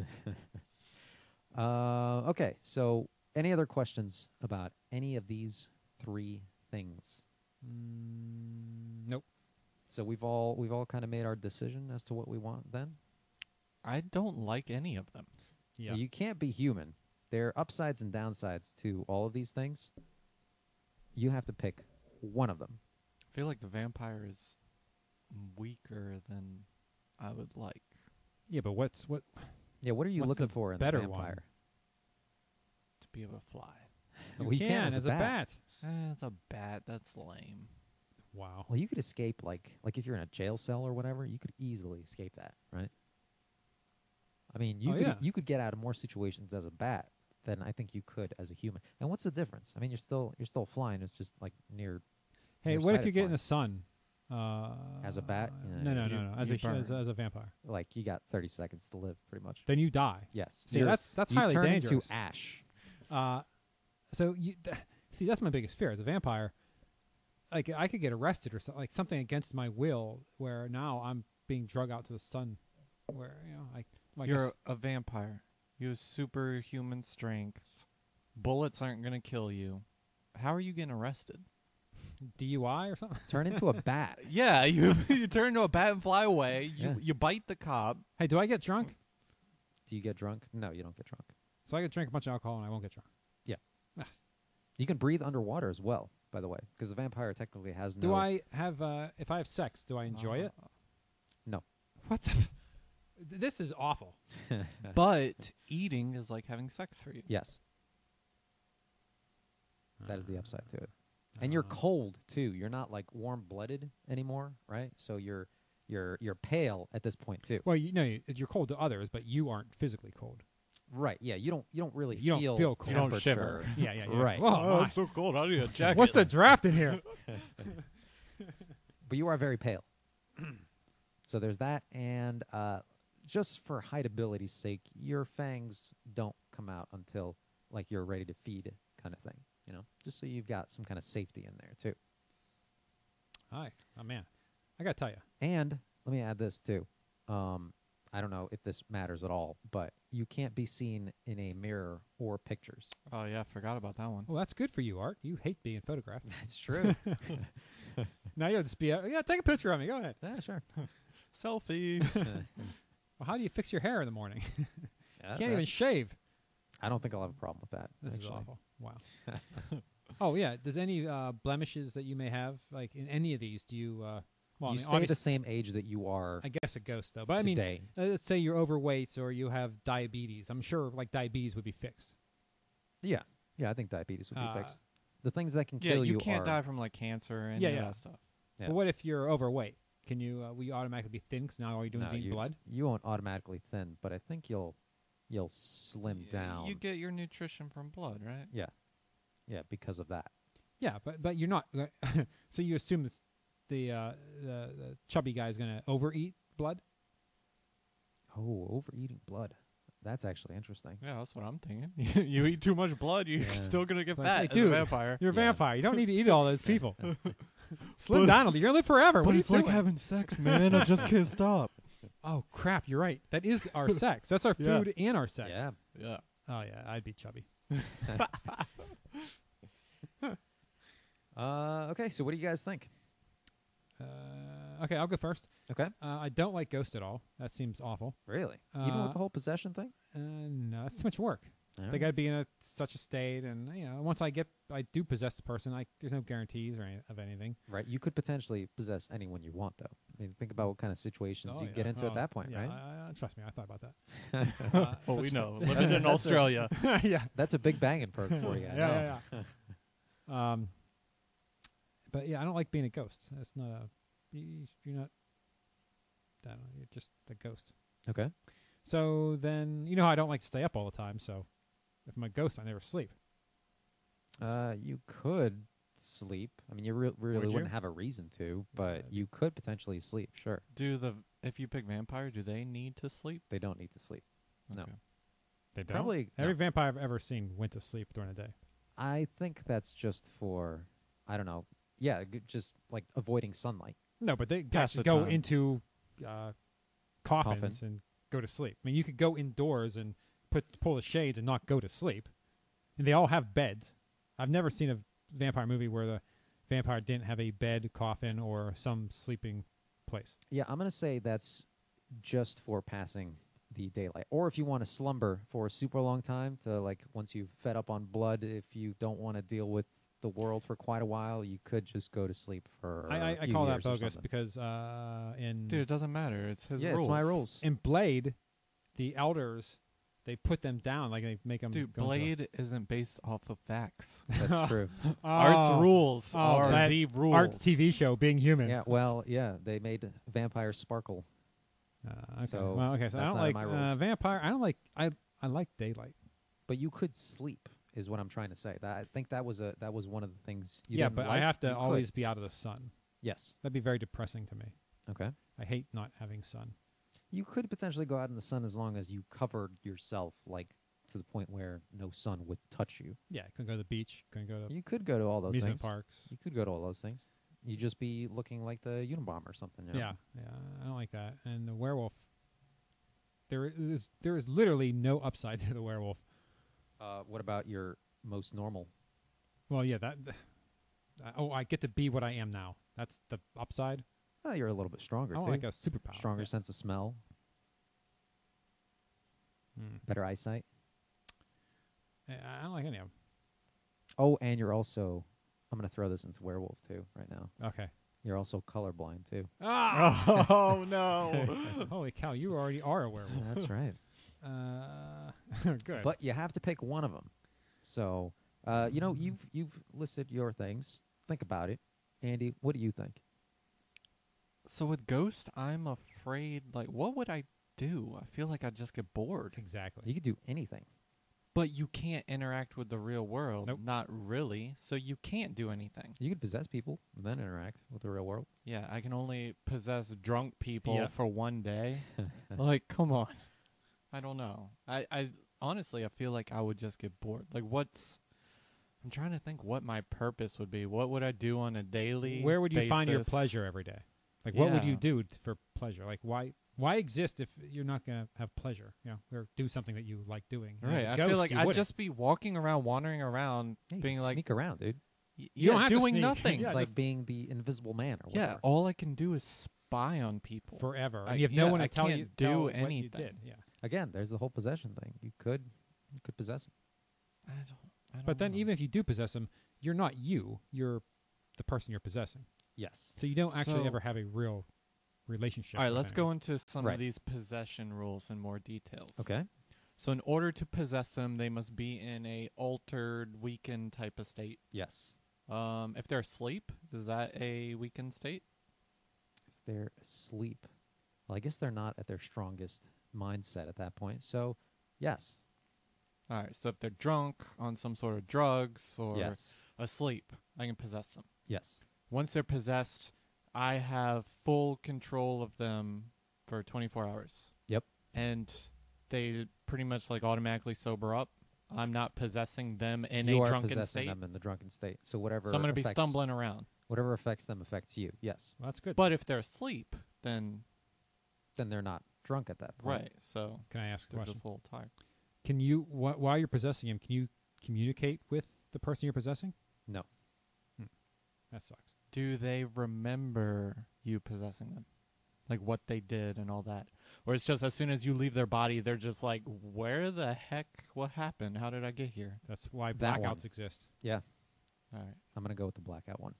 Okay. So, any other questions about any of these 3 things?
Nope.
So we've all kind of made our decision as to what we want. Then
I don't like any of them.
Yeah.
You can't be human. There are upsides and downsides to all of these things. You have to pick one of them.
I feel like the vampire is weaker than I would like.
Yeah, but what?
Yeah. What are you
What's
looking
the
for in
better
the
one?
vampire?
To be able to fly.
You
Well, you
can
as a bat.
It's a bat. That's lame.
Wow.
Well, you could escape like if you're in a jail cell or whatever, you could easily escape that, right? I mean, you could get out of more situations as a bat than I think you could as a human. And what's the difference? I mean, you're still flying. It's just like near.
Hey, what if
nearsighted
you get in
flying.
the sun?
As a bat?
No, no,
You-
no, no. As
you
a, as,
burn.
as a vampire,
Like you got 30 seconds to live, pretty much.
then you die.
Yes.
See,
You're-
that's
you
highly
turn
dangerous.
into ash.
So see, that's my biggest fear as a vampire. Like I could get arrested or something, like something against my will, where now I'm being drug out to the sun, where
You're a vampire. You have superhuman strength. Bullets aren't going to kill you. How are you getting arrested?
DUI or something.
Turn into a bat.
Yeah, you turn into a bat and fly away.
Yeah.
You bite the cop.
Hey, do I get drunk?
Do you get drunk? No, you don't get drunk.
So I could drink a bunch of alcohol and I won't get drunk.
You can breathe underwater as well, by the way, because the vampire technically has no.
Do I have if I have sex? Do I enjoy it?
No.
What the? This is awful.
But eating is like having sex for you.
Yes, that is the upside to it. And you're cold too. You're not like warm-blooded anymore, right? So you're pale at this point too.
Well, you're cold to others, but you aren't physically cold.
Right? Yeah. You don't really
You don't
feel
feel cold.
You don't
temperature.
shiver.
Yeah.
Right.
Oh, my.
so cold. I need a jacket.
What's the draft in here?
But you are very pale. So there's that, and just for hideability's sake, your fangs don't come out until like you're ready to feed, kind of thing. Just so you've got some kind of safety in there too.
Hi. Oh man, I gotta tell you.
And let me add this too. I don't know if this matters at all, but you can't be seen in a mirror or pictures.
Oh, yeah, I forgot about that one.
Well, that's good for you, Art. You hate being photographed.
That's true.
Now you'll just be, take a picture of me. Go ahead.
Yeah, sure.
Selfie.
Well, how do you fix your hair in the morning?
Yeah,
Can't even
that's-
shave.
I don't think I'll have a problem with that.
This
actually.
is awful. Wow. Oh yeah. Does any blemishes that you may have, like in any of these, do you? Well, I
You
mean,
stay at the
obvious-
same age that you are
I guess a ghost though. But I mean,
today.
let's say you're overweight or you have diabetes. I'm sure like diabetes would be fixed.
Yeah, I think diabetes would be
Uh,
fixed. The things that can
Yeah,
kill
you can't
are
die from like cancer and
Yeah,
any
yeah.
of that stuff.
Yeah.
But what if you're overweight? Can you? Will you automatically be thin? 'Cause now all you're doing
no,
is eating
you,
blood.
You won't automatically thin, but I think you'll slim down.
You get your nutrition from blood, right?
Yeah, because of that.
Yeah, but you're not. So you assume it's the chubby guy's gonna overeat blood?
Oh, overeating blood. That's actually interesting.
Yeah, that's what I'm thinking. You eat too much blood, you're
Yeah.
still gonna get
Like,
fat
hey,
as a
dude,
vampire.
You're a
Yeah.
vampire. You don't need to eat all those people. Slim down. You're gonna live forever.
But
what are
it's
you
like
doing?
having sex, man. I just can't stop.
Oh crap! You're right. That is our sex. That's our
Yeah.
food and our sex.
Yeah.
Yeah.
Oh yeah, I'd be chubby.
Okay, so what do you guys think?
Okay, I'll go first.
Okay.
I don't like Ghost at all. That seems awful.
Really? Even
Uh,
with the whole possession thing?
No, that's too much work.
All
They got to be in such a state, and once I do possess the person, there's no guarantees of anything.
Right. You could potentially possess anyone you want, though. I mean, think about what kind of situations
Oh,
you
yeah.
get into
Oh,
at that point,
yeah,
right?
Trust me, I thought about that.
Oh, we know.
That's
Living
a-
in
that's a-
Australia.
yeah.
That's a big banging perk for you. I know.
yeah. But yeah, I don't like being a ghost. That's not a. You're not. I don't know, you're just a ghost.
Okay.
So then, I don't like to stay up all the time. So if I'm a ghost, I never sleep.
You could sleep. I mean, you really
Would you?
wouldn't have a reason to, but
that'd
you could potentially sleep. Sure.
If you pick vampire, do they need to sleep?
They don't need to sleep. No.
Okay.
They don't.
Probably.
Every
no.
vampire I've ever seen went to sleep during the day.
I think that's just for, I don't know. Yeah, just like avoiding sunlight.
No, but they
Pass
actually
the
go
time.
into coffins
Coffin.
and go to sleep. I mean, you could go indoors and pull the shades and not go to sleep. And they all have beds. I've never seen a vampire movie where the vampire didn't have a bed, coffin, or some sleeping place.
Yeah, I'm gonna say that's just for passing the daylight, or if you want to slumber for a super long time to like once you've fed up on blood, if you don't want to deal with the world for quite a while, you could just go to sleep for.
I
a few
call that
years or
bogus
something.
because in
Dude, it doesn't matter. It's his
yeah,
rules.
it's my rules.
in Blade, the elders they put them down, like they make them.
Dude, Blade isn't based off of facts.
That's true.
Art's rules
Oh,
are
that
the rules.
Art TV show, Being Human.
Yeah, well, yeah, they made vampires sparkle.
Okay.
So
well, okay. So I
that's
don't
not in
like
my rules.
vampire. I don't like. I like daylight.
But you could sleep, is what I'm trying to say. I think that was one of the things. You
Yeah,
didn't
but
like.
I have to
You could.
always be out of the sun.
Yes.
That'd be very depressing to me.
Okay.
I hate not having sun.
You could potentially go out in the sun as long as you covered yourself, like to the point where no sun would touch you.
Yeah, couldn't go to the beach. Couldn't go to
You could go to all those
amusement
things.
parks.
You could go to all those things. You'd just be looking like the Unabomber or something. You know?
Yeah, I don't like that. And the werewolf. There is literally no upside to the werewolf.
What about your most normal?
Well, yeah, that. I get to be what I am now. That's the upside.
Oh, you're a little bit stronger
I don't
too.
like a superpower.
Stronger
Yeah.
sense of smell,
Mm.
better eyesight.
I don't like any of them.
Oh, and you're also. I'm gonna throw this into werewolf too right now.
Okay.
You're also colorblind too.
Ah!
Oh no!
Holy cow! You already are a werewolf.
That's right.
Good.
But you have to pick one of them. So, you've listed your things. Think about it, Andy. What do you think?
So with Ghost, I'm afraid. Like, what would I do? I feel like I'd just get bored.
exactly.
You could do anything.
But you can't interact with the real world.
Nope.
Not really. So you can't do anything.
You could possess people and then interact with the real world.
Yeah, I can only possess drunk people
Yeah.
for one day. Like, come on. I don't know. I honestly, I feel like I would just get bored. Like, I'm trying to think what my purpose would be. What would I do on a daily
Where would you find your
basis?
pleasure every day? Like, what would you
Yeah.
do for pleasure? Like, why exist if you're not gonna have pleasure? Or do something that you like doing. And as
Right.
a
I
ghost,
feel like
you
I'd
wouldn't.
just be walking around, wandering around,
Yeah, you
being
can
like,
sneak around, dude.
You don't have to
doing
sneak.
nothing.
Yeah,
It's
just-
like being the invisible man or
Yeah,
whatever.
all I can do is spy on people
forever.
I-
And you have
yeah,
no one to
I
tell
can't
you
do
tell what you
anything.
did. Yeah.
Again, there's the whole possession thing. You could possess him.
I don't
But then
know.
even if you do possess them, you're not you. You're the person you're possessing.
Yes.
So you don't actually
So-
ever have a real relationship.
All right,
with
let's go
anyone.
into some
Right.
of these possession rules in more details.
Okay.
So in order to possess them, they must be in a altered, weakened type of state.
Yes.
If they're asleep, is that a weakened state?
If they're asleep, well, I guess they're not at their strongest mindset at that point. So, yes.
All right. So if they're drunk on some sort of drugs or
Yes.
asleep, I can possess them.
Yes.
Once they're possessed, I have full control of them for 24 hours.
Yep.
And they pretty much like automatically sober up. I'm not possessing them in
You
a
are
drunken
possessing
state.
them in the drunken state. So whatever.
So I'm going to be
affects-
stumbling around.
Whatever affects them affects you. Yes.
Well, that's good.
But if they're asleep, then
Then they're not drunk at that point.
right. So
Can I ask a
they're
question?
just a little tired.
Can you, while you're possessing him, can you communicate with the person you're possessing?
No.
That sucks.
Do they remember you possessing them? Like what they did and all that? Or it's just as soon as you leave their body, they're just like, where the heck? What happened? How did I get here?
That's why
That
blackouts
one.
exist.
Yeah.
All right.
I'm gonna go with the blackout one.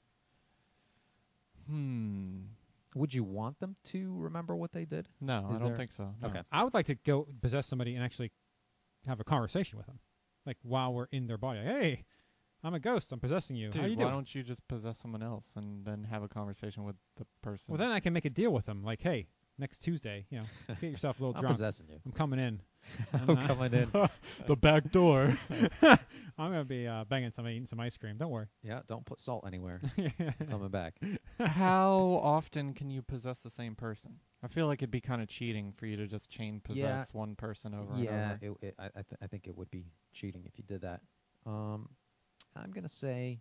Would
you want them to remember what they did?
No,
Is
I don't
there-
think so. No.
Okay.
I would like to go possess somebody and actually have a conversation with them, like while we're in their body. Hey, I'm a ghost. I'm possessing you.
Dude,
How you
why
doing?
don't you just possess someone else and then have a conversation with the person?
Well, then I can make a deal with them. Like, hey, next Tuesday, get yourself a little
I'm
drunk.
possessing you.
I'm coming in.
I'm coming in.
the back door.
I'm gonna be banging somebody, eating some ice cream. Don't worry.
Yeah. Don't put salt anywhere. I'm coming back.
How often can you possess the same person? I feel like it'd be kind of cheating for you to just chain possess one person over and
Yeah.
over.
I think it would be cheating if you did that. I'm gonna say.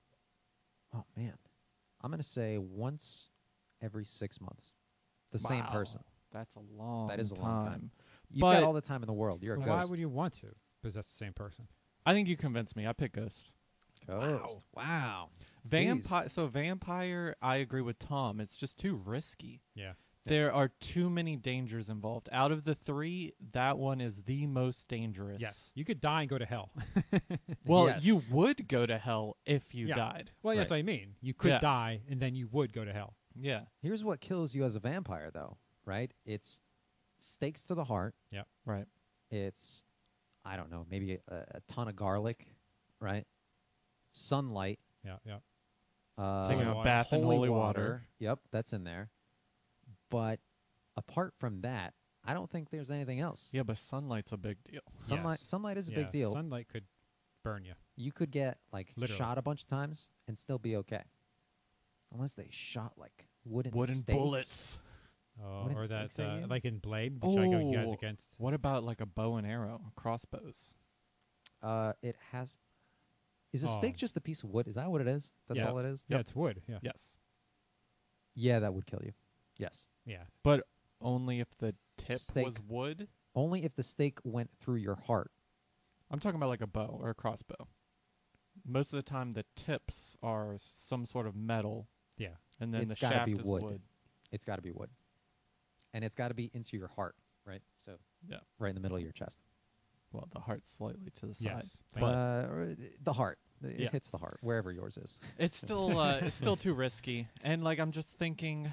Oh man, I'm gonna say once every 6 months, the same
Wow.
person.
That's a long
That is a
time.
long time. You've
But-
got all the time in the world. You're a
Well,
ghost.
why would you want to possess the same person?
I think you convinced me. I pick Ghost.
Ghost. Wow.
Vampire. So vampire, I agree with Tom. It's just too risky.
Yeah.
There are too many dangers involved. Out of the three, that one is the most dangerous.
Yes. You could die and go to hell.
Well,
Yes.
you would go to hell if you
Yeah.
died.
Well, that's
Right.
what I mean. You could
Yeah.
die and then you would go to hell.
Yeah.
Here's what kills you as a vampire, though. Right? It's stakes to the heart.
Right.
It's, I don't know, maybe a ton of garlic. Right? Sunlight.
Yeah. Yeah.
Taking
Holy
a bath in holy water.
water. Yep, that's in there. But apart from that, I don't think there's anything else.
Yeah, but sunlight's a big deal.
Sunlight,
Yes.
sunlight is a
Yeah,
big deal.
Sunlight could burn you.
You could get like
Literally.
shot a bunch of times and still be okay, unless they shot like wooden stakes.
bullets.
Oh,
Wouldn't
or
stakes
that,
hit you?
like in Blade, which I go you guys
Oh.
against.
What about like a bow and arrow, crossbows?
It has. Is a
Oh.
stake just a piece of wood? Is that what it is? That's
Yeah.
all it is.
Yeah,
Yep.
it's wood. Yeah.
Yes,
Yeah, that would kill you. Yes,
Yeah.
but only if the tip
Stake.
was wood.
only if the stake went through your heart.
I'm talking about like a bow or a crossbow. Most of the time, the tips are some sort of metal,
Yeah.
and then
It's
the
gotta
shaft
be
is
wood.
wood.
It's got to be wood, and it's got to be into your heart, right? So
Yeah.
right in the middle of your chest.
Well, the heart's slightly to the side.
Yes. Thank you.
But the heart. It
Yeah.
hits the heart wherever yours is.
It's still too risky. And like I'm just thinking,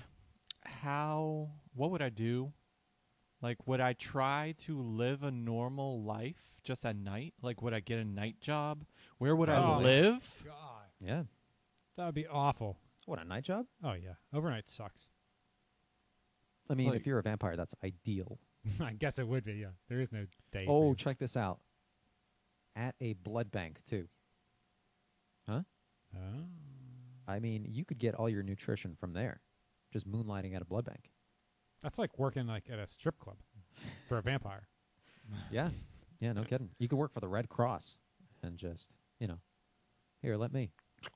what would I do? Like, would I try to live a normal life just at night? Like, would I get a night job? Where would I
Probably.
live?
God.
Yeah.
That would be awful.
What, a night job?
Oh yeah. Overnight sucks.
I mean,
like-
if you're a vampire, that's ideal.
I guess it would be. Yeah. There is no day. for
Oh,
you.
check this out. At a blood bank, too.
Oh.
I mean, you could get all your nutrition from there, just moonlighting at a blood bank.
That's like working like at a strip club for a vampire.
Yeah. Yeah, no kidding. You could work for the Red Cross and just, here, let me.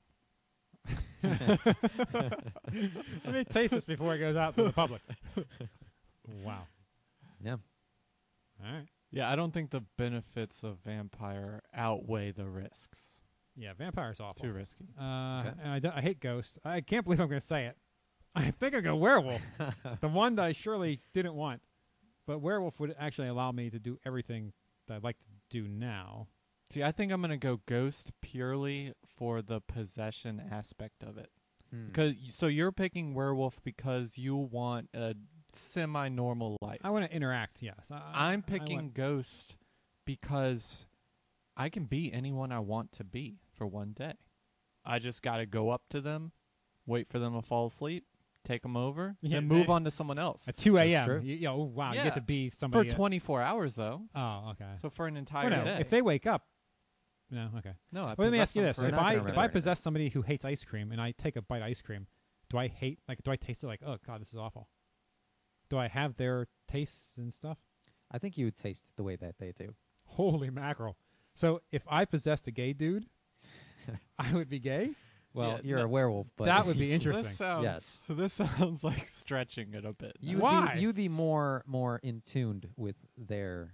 Let me taste this before it goes out to the public. Wow.
Yeah.
All right.
Yeah, I don't think the benefits of vampire outweigh the risks.
Yeah, vampire's awful.
Too risky.
And I hate ghosts. I can't believe I'm going to say it. I think I go werewolf. The one that I surely didn't want. But werewolf would actually allow me to do everything that I'd like to do now.
See, I think I'm gonna go ghost purely for the possession aspect of it. So you're picking werewolf because you want a semi-normal life.
I want to interact, yes.
I'm picking ghost because I can be anyone I want to be for one day. I just got to go up to them, wait for them to fall asleep, take them over,
Yeah,
then move on to someone else.
At 2
That's
a.m.
true.
Oh, wow. You
Yeah.
get to be
For
somebody.
24 hours, though.
Oh, okay.
So for an entire
Well, no,
day.
if they wake up. No, okay.
No, I
Well, let me
possess
ask you
them
this:
for
You're
if
not
I
gonna
if
remember
I
anything.
possess somebody who hates ice cream and I take a bite of ice cream, do I taste it like, oh god, this is awful? Do I have their tastes and stuff?
I think you would taste the way that they do.
Holy mackerel! So if I possessed a gay dude, I would be gay.
Well,
Yeah,
you're
no,
a werewolf, but
That would be
This
interesting.
sounds,
Yes.
This sounds like stretching it a bit.
you
now.
would
Why?
be you'd be more in tuned with their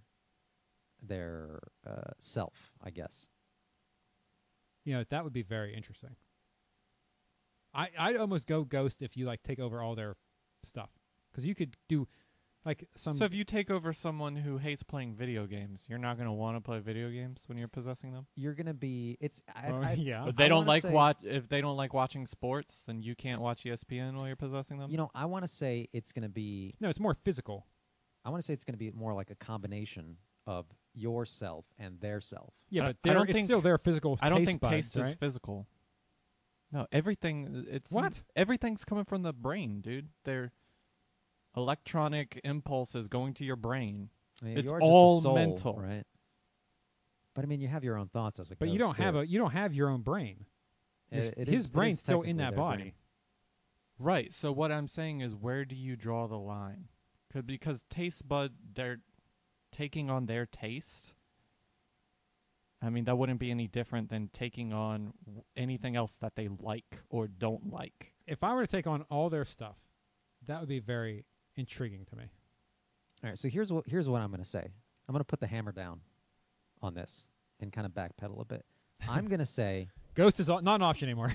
self, I guess.
That would be very interesting. I'd almost go ghost if you like take over all their stuff, because you could do like some.
So if you take over someone who hates playing video games, you're not going to want to play video games when you're possessing them?
You're gonna be. It's.
yeah.
But they
I
don't
wanna
like
say-
if they don't like watching sports, then you can't watch ESPN while you're possessing them?
I want to say it's gonna be.
No, it's more physical.
I want to say it's gonna be more like a combination of yourself and their self.
Yeah,
I-
but
I don't
it's
think-
still their physical.
I don't
taste
think
buds,
taste
right?
is physical. No, everything
What?
Everything's coming from the brain, dude. They're electronic impulses going to your brain.
I mean,
It's
you're
all
just a soul,
mental.
right? But I mean, you have your own thoughts as a
But you
ghost,
don't have
too.
you don't have your own brain.
It
His
is- it
brain's
is
still in
technically
that
their
body.
brain.
Right. So what I'm saying is, where do you draw the line? Because taste buds, they're taking on their taste. I mean, that wouldn't be any different than taking on anything else that they like or don't like.
If I were to take on all their stuff, that would be very intriguing to me.
All right, so here's what I'm going to say. I'm going to put the hammer down on this and kind of backpedal a bit. I'm going to say
Ghost is not an option anymore.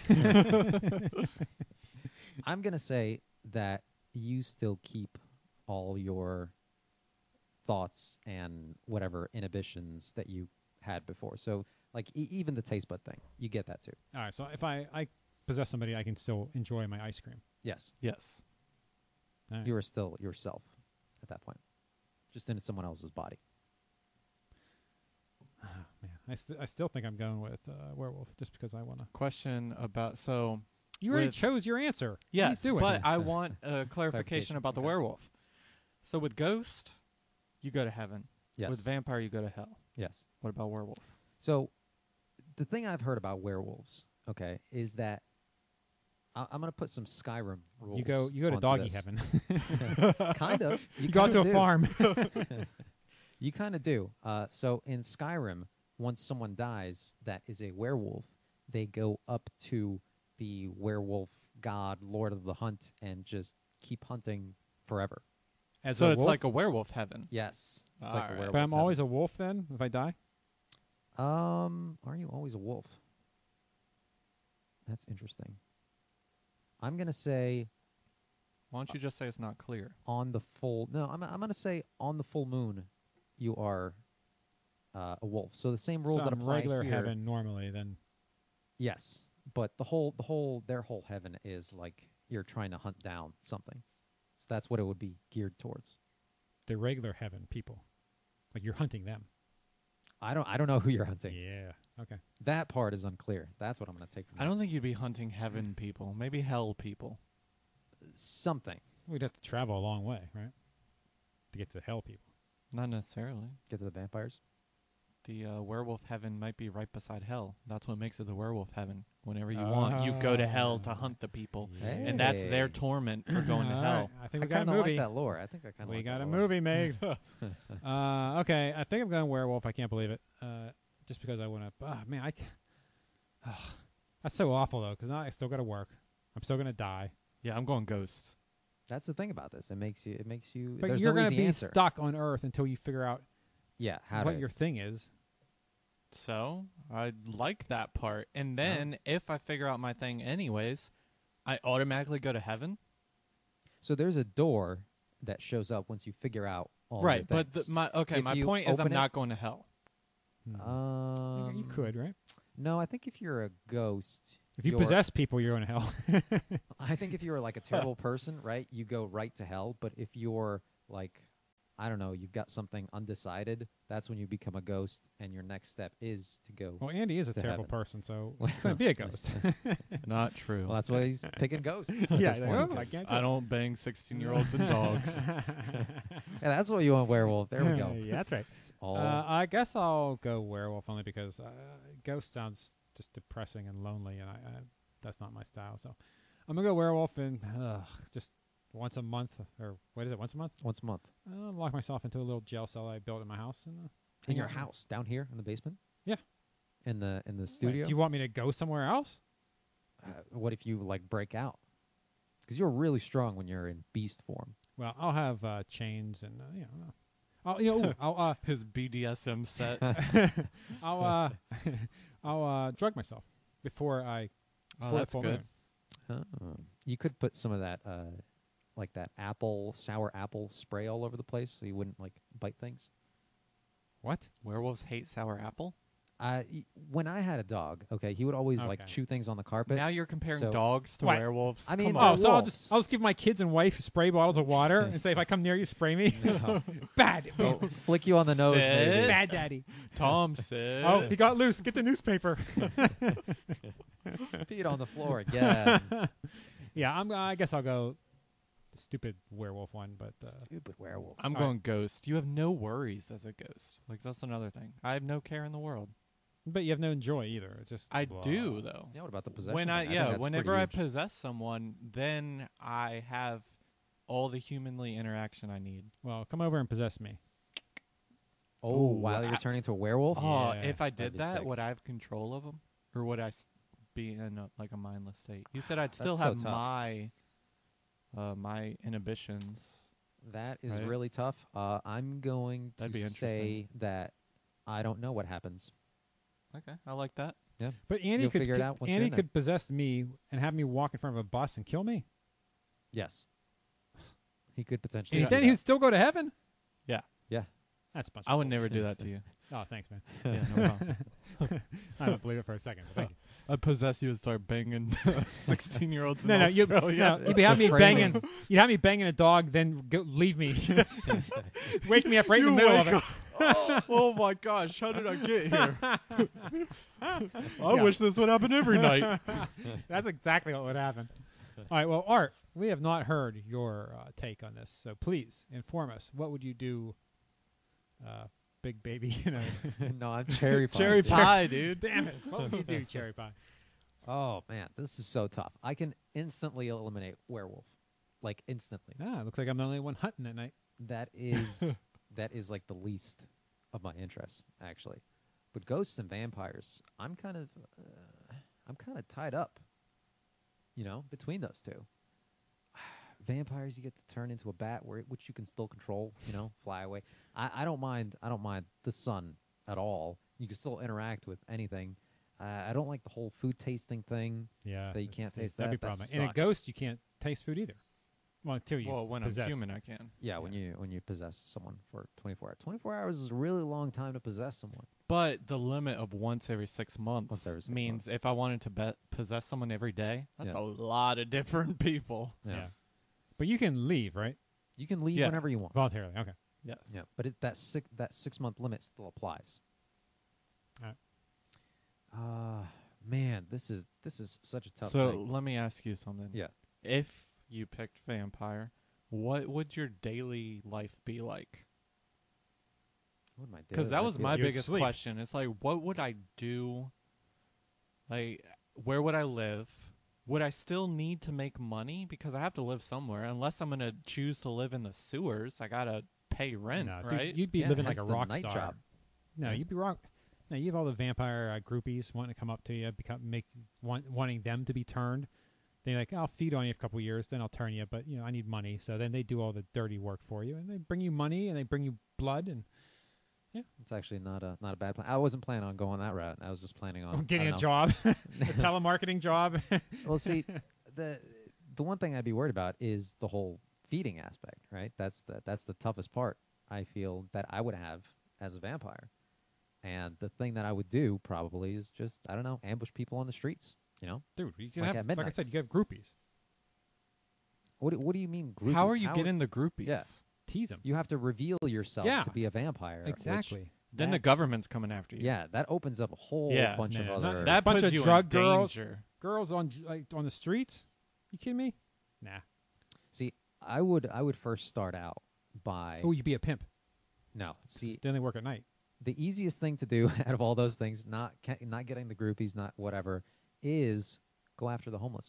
I'm going to say that you still keep all your thoughts and whatever inhibitions that you had before. So like even the taste bud thing, you get that too.
All right, so if I possess somebody, I can still enjoy my ice cream.
Yes.
Yes.
All right.
You are still yourself at that point. Just in someone else's body.
Oh, man, I still think I'm going with werewolf just because I want to.
Question about
You already
With-
chose your answer. What are
yes,
you doing?
but I want a clarification
Clarification,
about the
okay.
werewolf. So with ghost, you go to heaven.
Yes.
With vampire, you go to hell.
Yes.
What about werewolf?
So the thing I've heard about werewolves, okay, is that I'm going to put some Skyrim rules.
you go to
onto
doggy
this.
heaven.
Kind of.
you go out to
kinda
a
do.
farm.
You kind of do. So in Skyrim, once someone dies that is a werewolf, they go up to the werewolf god, Lord of the Hunt, and just keep hunting forever.
As
So
a
it's
wolf?
like a werewolf heaven.
Yes. It's like a
Alright.
werewolf.
But I'm
heaven.
always a wolf then if I die.
Are you always a wolf? That's interesting. I'm gonna say
Why don't you just say it's not clear?
on the full. No, I'm gonna say on the full moon, you are a wolf. So the same rules
so
that
I'm
apply
regular
here.
heaven normally. Then
Yes, but their whole heaven is like you're trying to hunt down something. So that's what it would be geared towards.
the regular heaven people, like you're hunting them.
I don't know who you're hunting.
Yeah. Okay.
That part is unclear. That's what I'm gonna take from
I
that.
don't think you'd be hunting heaven people. Maybe hell people.
Something.
We'd have to travel a long way, right, to get to the hell people.
Not necessarily.
Get to the vampires.
The werewolf heaven might be right beside hell. That's what makes it the werewolf heaven. Whenever you want, you go to hell to hunt the people. And that's their
Hey.
torment for going to
All
hell.
right, I think
I
we got a
kind of
movie.
like that lore. I think I kind of
We
like
got
that
a
lore.
movie made. Okay, I think I'm going werewolf. I can't believe it. Just because I want to. Oh, man, that's so awful though. Because now I still got to work. I'm still gonna die.
Yeah, I'm going ghost.
That's the thing about this. It makes you.
But
There's
you're
no
gonna
easy
be
answer.
stuck on Earth until you figure out
Yeah. How
what
to,
your thing is.
So I like that part. And then if I figure out my thing anyways, I automatically go to heaven.
So there's a door that shows up once you figure out all your
Right, but
things.
my
If you
point is I'm
open it-
not going to hell.
You could, right?
No, I think if you're a ghost,
If you
you're-
possess people, you're going to hell.
I think if you're like a terrible person, right, you go right to hell. But if you're like, I don't know, you've got something undecided, that's when you become a ghost, and your next step is to go.
Well, Andy is a
To
terrible
heaven.
person, so he's going to be a ghost.
Not true.
Well, that's why he's picking ghosts. at
Yeah,
this
like,
point,
oh, I
'cause-
can't
I don't bang 16-year-olds and dogs.
Yeah, that's what you want, werewolf. There we go.
Yeah, that's right.
It's all
I guess I'll go werewolf only because ghost sounds just depressing and lonely, and I that's not my style. So I'm gonna go werewolf and just once a month, or what is it? Once a month?
once a month
I'll lock myself into a little jail cell I built in my house. And,
in
hang
your
out.
house down here in the basement.
Yeah.
In the
Wait,
studio.
do you want me to go somewhere else?
What if you like break out? Because you're really strong when you're in beast form.
Well, I'll have chains and I'll
His BDSM set.
I'll drug myself before I.
Oh,
before the
that's
full
good.
moon.
You could put some of that, like that sour apple spray all over the place, so you wouldn't like bite things.
What?
Werewolves hate sour apple?
When I had a dog, okay, he would always like
Okay.
chew things on the carpet.
Now you're comparing
so-
dogs to
What?
werewolves.
I mean,
Come
Oh,
on.
they're
so
wolves.
I'll just give my kids and wife spray bottles of water and say if I come near you, spray me.
No.
Bad,
They'll flick you on the nose, maybe.
Sid.
bad daddy.
Tom said.
Oh, he got loose. Get the newspaper.
Feet on the floor again.
Yeah, I guess I'll go the stupid werewolf one, but
Stupid werewolf.
I'm
All
going ghost. You have no worries as a ghost. Like, that's another thing. I have no care in the world.
but you have no joy either. It's just
I do, though.
Yeah, what about the possession?
When
thing? think that's
whenever
pretty
I
huge.
possess someone, then I have all the humanly interaction I need.
Well, come over and possess me.
Oh, while you're turning into a werewolf?
Oh,
Yeah,
if I
that'd
did
be
that,
sick.
would I have control of them, or would I be in like a mindless state? You said I'd
That's
still
so
have
tough.
my inhibitions.
That is
Right.
really tough. I'm going
That'd be
to
interesting.
say that I don't know what happens.
Okay, I like that.
But Andy
You'll
could
figure it out once you're
Andy
in there.
could possess me and have me walk in front of a bus and kill me.
Yes. He could potentially.
And
do
then
that.
he'd still go to heaven.
Yeah.
Yeah.
That's a bunch.
I
of
would never do that to you.
bull- Oh, thanks, man.
Yeah, no problem.
I don't believe it for a second. But thank you.
I'd possess you and start banging 16-year-olds in
No,
Australia.
you'd have me
Framing.
banging. You'd have me banging a dog, then leave me. Wake me up right in the
You
middle of
wake
it.
Oh my gosh, how did I get here? I
Yeah.
wish this would happen every night.
That's exactly what would happen. All right. Well, Art, we have not heard your take on this, so please inform us. What would you do, big baby?
No, I'm cherry pie.
Cherry
dude.
pie, dude.
Damn it! What would you do, cherry pie?
Oh man, this is so tough. I can instantly eliminate werewolf, like instantly.
Ah, looks like I'm the only one hunting at night.
That is that is like the least of my interests, actually. But ghosts and vampires, I'm kind of tied up. You know, between those two. Vampires, you get to turn into a bat, which you can still control. You know, fly away. I don't mind. I don't mind the sun at all. You can still interact with anything. I don't like the whole food tasting thing.
Yeah,
That you can't taste
That'd be
that.
a problem.
That
In a
sucks.
ghost, you can't taste food either. Well, until you
Well, when
possess.
I'm human, I can.
Yeah, when you possess someone for 24 hours. 24 hours is a really long time to possess someone.
But the limit of once every 6 months
Once every 6
means
months.
if I wanted to possess someone every day, that's
Yeah.
a lot of different people.
Yeah. But you can leave, right?
You can leave
Yeah.
whenever you want.
Voluntarily. Okay.
Yes.
Yeah, but that 6 month limit still applies.
Alright.
Man, this is such a tough
So
thing.
let me ask you something.
Yeah.
If you picked vampire, what would your daily life be like?
What would my daily
Because that
life
was
be
my
like?
You would
biggest
sleep.
question. It's like, what would I do? Like, where would I live? Would I still need to make money? Because I have to live somewhere. Unless I'm going to choose to live in the sewers, I got to pay rent,
No, dude,
right?
you'd be
Yeah,
living like a
hence the
rock
night
star.
job.
No,
Yeah.
you'd be rock. No, you have all the vampire groupies wanting to come up to you, wanting them to be turned. They're like, I'll feed on you for a couple years, then I'll turn you. But I need money, so then they do all the dirty work for you, and they bring you money and they bring you blood and
It's actually not a bad plan. I wasn't planning on going that route. I was just planning on
getting
I
a
don't know.
job, a telemarketing job.
Well, see, the the one thing I'd be worried about is the whole feeding aspect, right? That's the toughest part I feel that I would have as a vampire. And the thing that I would do probably is just, I don't know, ambush people on the streets, you know?
Dude, you can
Like
have,
at
like I
midnight.
said, you can have groupies.
What do you mean groupies?
How are you getting the groupies?
Yeah.
Tease them.
You have to reveal yourself
Yeah.
to be a vampire. which-
Exactly.
Then the
that-
government's coming after you.
Yeah, that opens up a whole
Yeah.
bunch of
No,
other...
That
bunch
puts
of
you
drug
in
girls.
danger.
Girls on on the streets? You kidding me? Nah.
See, I would first start out by...
Oh, you be a pimp.
No, see,
Then they work at night.
the easiest thing to do out of all those things, not getting the groupies, not whatever, is go after the homeless.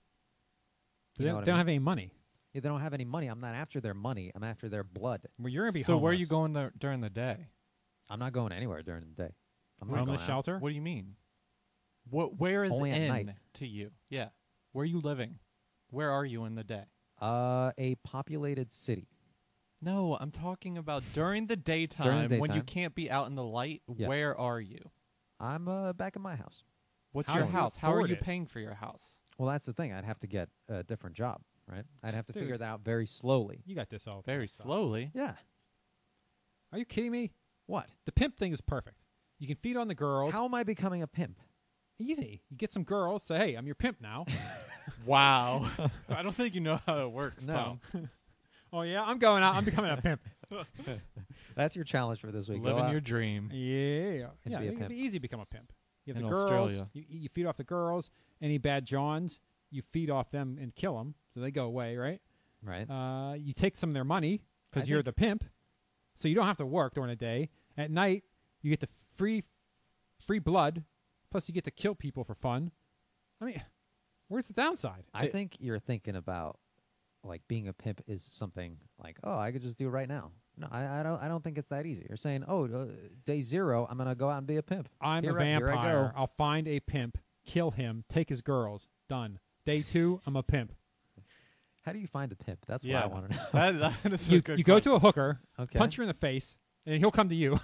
They
You know
don't,
what
they
I
don't
mean?
have any money.
If they don't have any money, I'm not after their money. I'm after their blood.
Well, you're gonna be
So
homeless.
where are you going there during the day?
I'm not going anywhere during the day. I'm not
Homeless
going out.
shelter?
What do you mean? Where is
Only at
in
night.
to you? Yeah. Where are you living? Where are you in the day?
A populated city.
No, I'm talking about during the daytime when you
daytime.
can't be out in the light.
Yes.
Where are you?
I'm back in my house.
What's
How
your
do you
house? How are
afford
you
it?
paying for your house?
Well, that's the thing. I'd have to get a different job, right? I'd have to
Dude.
figure that out very slowly.
You got this all.
Very
figured out.
slowly.
Yeah.
Are you kidding me?
What?
The pimp thing is perfect. You can feed on the girls.
How am I becoming a pimp?
Easy. You get some girls. Say, hey, I'm your pimp now.
Wow. I don't think you know how it works,
No.
Tom.
Oh yeah, I'm going out. I'm becoming a pimp.
That's your challenge for this week. Go
Living
out.
your dream.
Yeah.
And
Yeah.
be a
It'd
pimp.
be easy to become a pimp. You have
In
the girls.
Australia.
You feed off the girls. Any bad Johns, you feed off them and kill them, so they go away, right?
Right.
You take some of their money because
I
you're
think-
the pimp, so you don't have to work during the day. At night, you get the free blood, plus you get to kill people for fun. I mean, where's the downside?
I think you're thinking about like being a pimp is something like, oh, I could just do right now. No, I don't think it's that easy. You're saying, oh, day 0, I'm gonna go out and be a pimp.
I'm
Here
a
here I
vampire.
go.
I'll find a pimp, kill him, take his girls. Done. Day 2, I'm a pimp.
How do you find a pimp? That's
Yeah.
what I want to know.
That is
You
a good
go
question.
to a hooker,
Okay.
punch her in the face, and he'll come to you.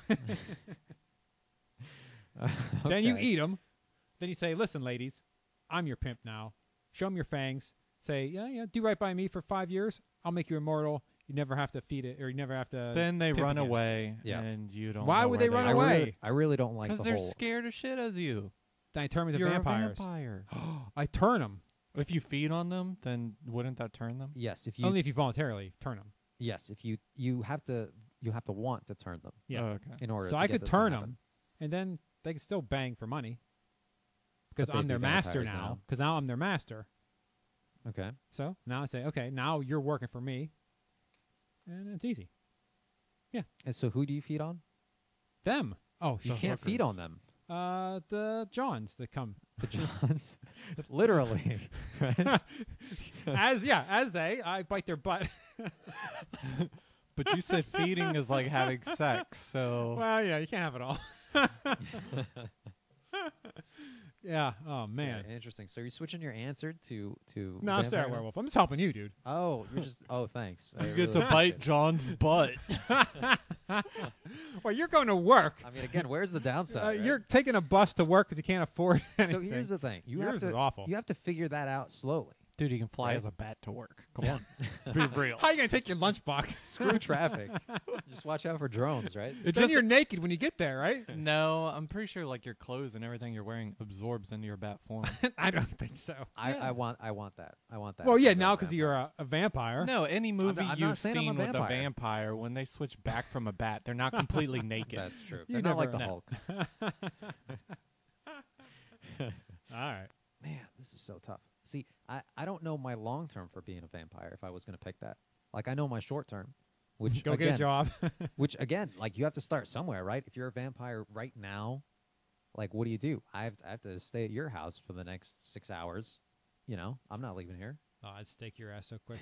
Then you
Okay.
eat him. Then you say, listen, ladies, I'm your pimp now. Show him your fangs. Say, yeah, do right by me for 5 years. I'll make you immortal. You never have to feed it, or you never have to.
Then they
pimp
run
again.
away,
Yeah.
and you don't.
Why
know
would
where
they run
I
are.
away?
really don't like
Because
the
they're
whole.
scared as shit as you.
Then I turn them into
You're
vampires.
a vampire.
I turn them.
If you feed on them, then wouldn't that turn them?
Yes, if you
Only if you voluntarily turn them.
yes, if you have to want to turn them
Yeah.
Oh, okay.
in order.
So
to
I
get
could
this to
turn
happen.
them, and then they can still bang for money. Because
But they'd
I'm their
be
master
vampires
now.
now.
Because now I'm their master.
Okay.
So now I say, okay, now you're working for me. And it's easy.
And so who do you feed on?
Them. Oh,
You
The
can't feed
hookers.
on them.
the Johns that come.
The Johns, literally. Right?
as I bite their butt.
But you said feeding is like having sex, so
Well, yeah, you can't have it all. Yeah. Oh man.
Yeah, interesting. So you're switching your answer to
No, I'm sorry,
vampire now?
werewolf. I'm just helping you, dude.
Oh, you're just. Oh, thanks. I
you
really
get to bite
appreciate it.
John's butt.
Well, you're going to work.
I mean, again, where's the downside? right?
You're taking a bus to work because you can't afford
So
anything.
here's the thing. You
Yours
have to.
is awful.
You have to figure that out slowly.
Dude, you can fly
Right?
as a bat to work. Come
Yeah.
on. Let's be real.
How are you going to take your lunchbox?
Screw traffic. Just watch out for drones, right?
It
Then
just
you're naked when you get there, right?
No, I'm pretty sure like your clothes and everything you're wearing absorbs into your bat form.
I don't think so.
I want that. I want that.
Well, yeah,
as a
now because
vampire.
you're a vampire.
No, any movie
I'm not
you've
saying I'm a
seen with a
vampire.
vampire, when they switch back from a bat, they're not completely naked.
That's true.
You
They're not like
never
the
know.
Hulk.
All right.
Man, this is so tough. See, I don't know my long term for being a vampire if I was going to pick that. Like, I know my short term, which
Go
again,
get a job.
which again, like you have to start somewhere, right? If you're a vampire right now, like what do? I have to stay at your house for the next 6 hours. You know, I'm not leaving here.
Oh, I'd stake your ass so quick.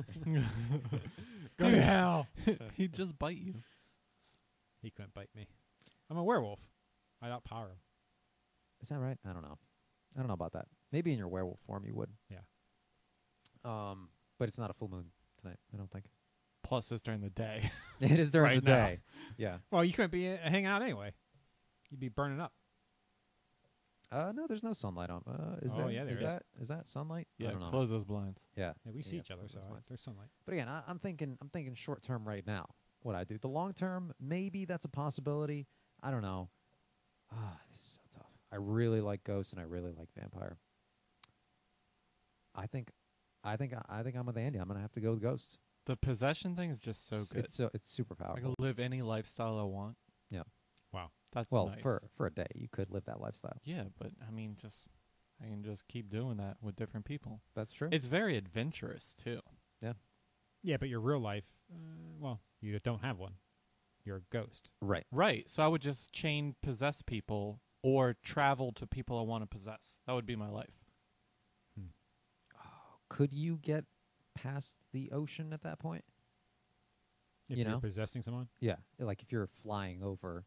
Go to hell. He'd just bite you.
He couldn't bite me. I'm a werewolf. I'd outpower him.
Is that right? I don't know. I don't know about that. Maybe in your werewolf form you would.
Yeah.
But it's not a full moon tonight. I don't think.
Plus, it's during the day.
It is during
Right
the
now.
day. Yeah.
Well, you couldn't be hanging out anyway. You'd be burning up.
No, there's no sunlight on. Is
Oh,
there?
yeah, there
is
is.
that is that sunlight? I
Yeah,
don't know.
close those blinds.
Yeah.
Yeah, we see
Yeah,
each other,
those
so
ones.
there's sunlight.
But again, I'm thinking short term right now. What I do. The long term, maybe that's a possibility. I don't know. This is so tough. I really like Ghost and I really like Vampire. I think I'm with Andy. I'm gonna have to go with Ghost.
The possession thing is just so good.
It's super
I
powerful.
can live any lifestyle I want.
Yeah.
Wow.
That's
Well,
nice.
for a day, you could live that lifestyle.
Yeah, but I mean, I can just keep doing that with different people.
That's true.
It's very adventurous too.
Yeah, but your real life, well, you don't have one. You're a ghost.
Right.
Right. So I would just chain possess people or travel to people I want to possess. That would be my life.
Could you get past the ocean at that point?
If
You
you're
know?
possessing someone.
Yeah, like if you're flying over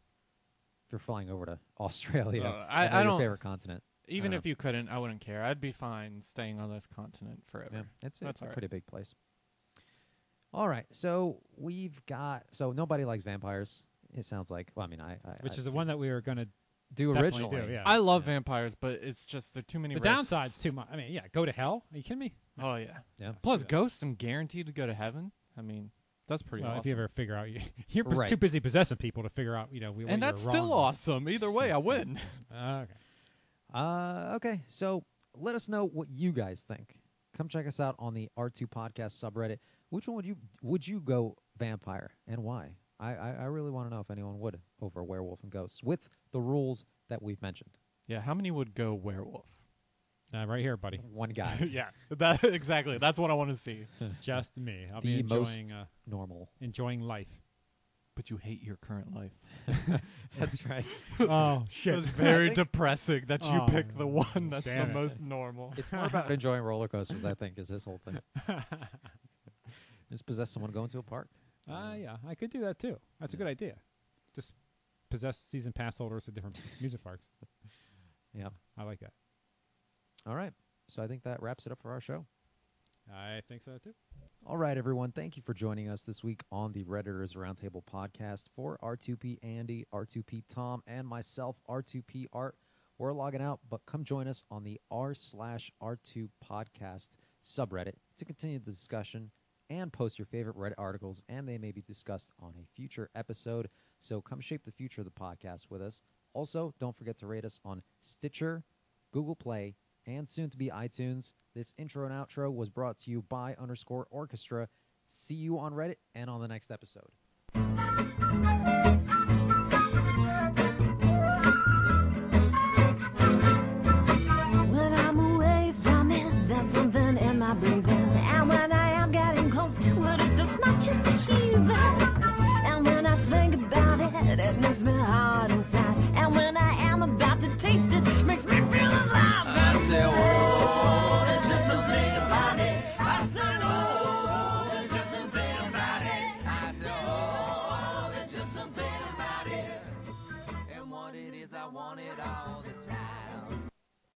to Australia,
I
know your
don't-
favorite continent.
Even
Uh,
if you couldn't, I wouldn't care. I'd be fine staying on this continent forever.
Yeah, it's
That's
a
all right.
pretty big place. All right, so nobody likes vampires. It sounds like. Well, I mean, I
Which is the one that we were going to
do
definitely
originally.
do, yeah.
I love vampires, but it's just there are too many
The
risks.
downside's too much. I mean, yeah, go to hell? Are you kidding me?
Oh yeah.
Yeah.
Plus, ghosts, I'm guaranteed to go to heaven. I mean, that's pretty
Well,
awesome.
if you ever figure out you're
Right.
too busy possessing people to figure out, what
and that's
you're
still
wrong on.
awesome. Either way, I win.
Okay.
Okay, so let us know what you guys think. Come check us out on the R2 Podcast subreddit. Which one would you go vampire and why? I really want to know if anyone would over werewolf and ghosts with the rules that we've mentioned.
Yeah. How many would go werewolf?
Right here, buddy.
One guy,
Yeah. That exactly. That's what I want to see.
Just me. I'll
The
be
most-
enjoying
normal.
life.
But you hate your current life.
That's right.
Oh,
It
shit.
was very
think-
depressing that you
Oh,
picked the one that's the
damn it.
most normal.
It's more about enjoying roller coasters, I think, is his whole thing. Just possess someone going to a park.
Yeah, I could do that too. That's a good idea. Just possess season pass holders at different music parks.
Yeah.
I like that.
All right. So I think that wraps it up for our show.
I think so too.
All right, everyone. Thank you for joining us this week on the Redditors Roundtable podcast. For R2P Andy, R2P Tom, and myself, R2P Art, we're logging out, but come join us on the r/R2 podcast subreddit to continue the discussion and post your favorite Reddit articles, and they may be discussed on a future episode. So come shape the future of the podcast with us. Also, don't forget to rate us on Stitcher, Google Play, and soon to be iTunes. This intro and outro was brought to you by _orchestra. See you on Reddit and on the next episode.
When I'm away from it, there's something in my breathing. And when I am getting close to it, it does not just heaving. And when I think about it, it makes me hard inside. And when I am about to taste it, makes me feel alive.
I say, oh,
there's just something about it.
I said, oh, there's just something about it. I said, oh, there's just something about it. And what it is, I want it all the time.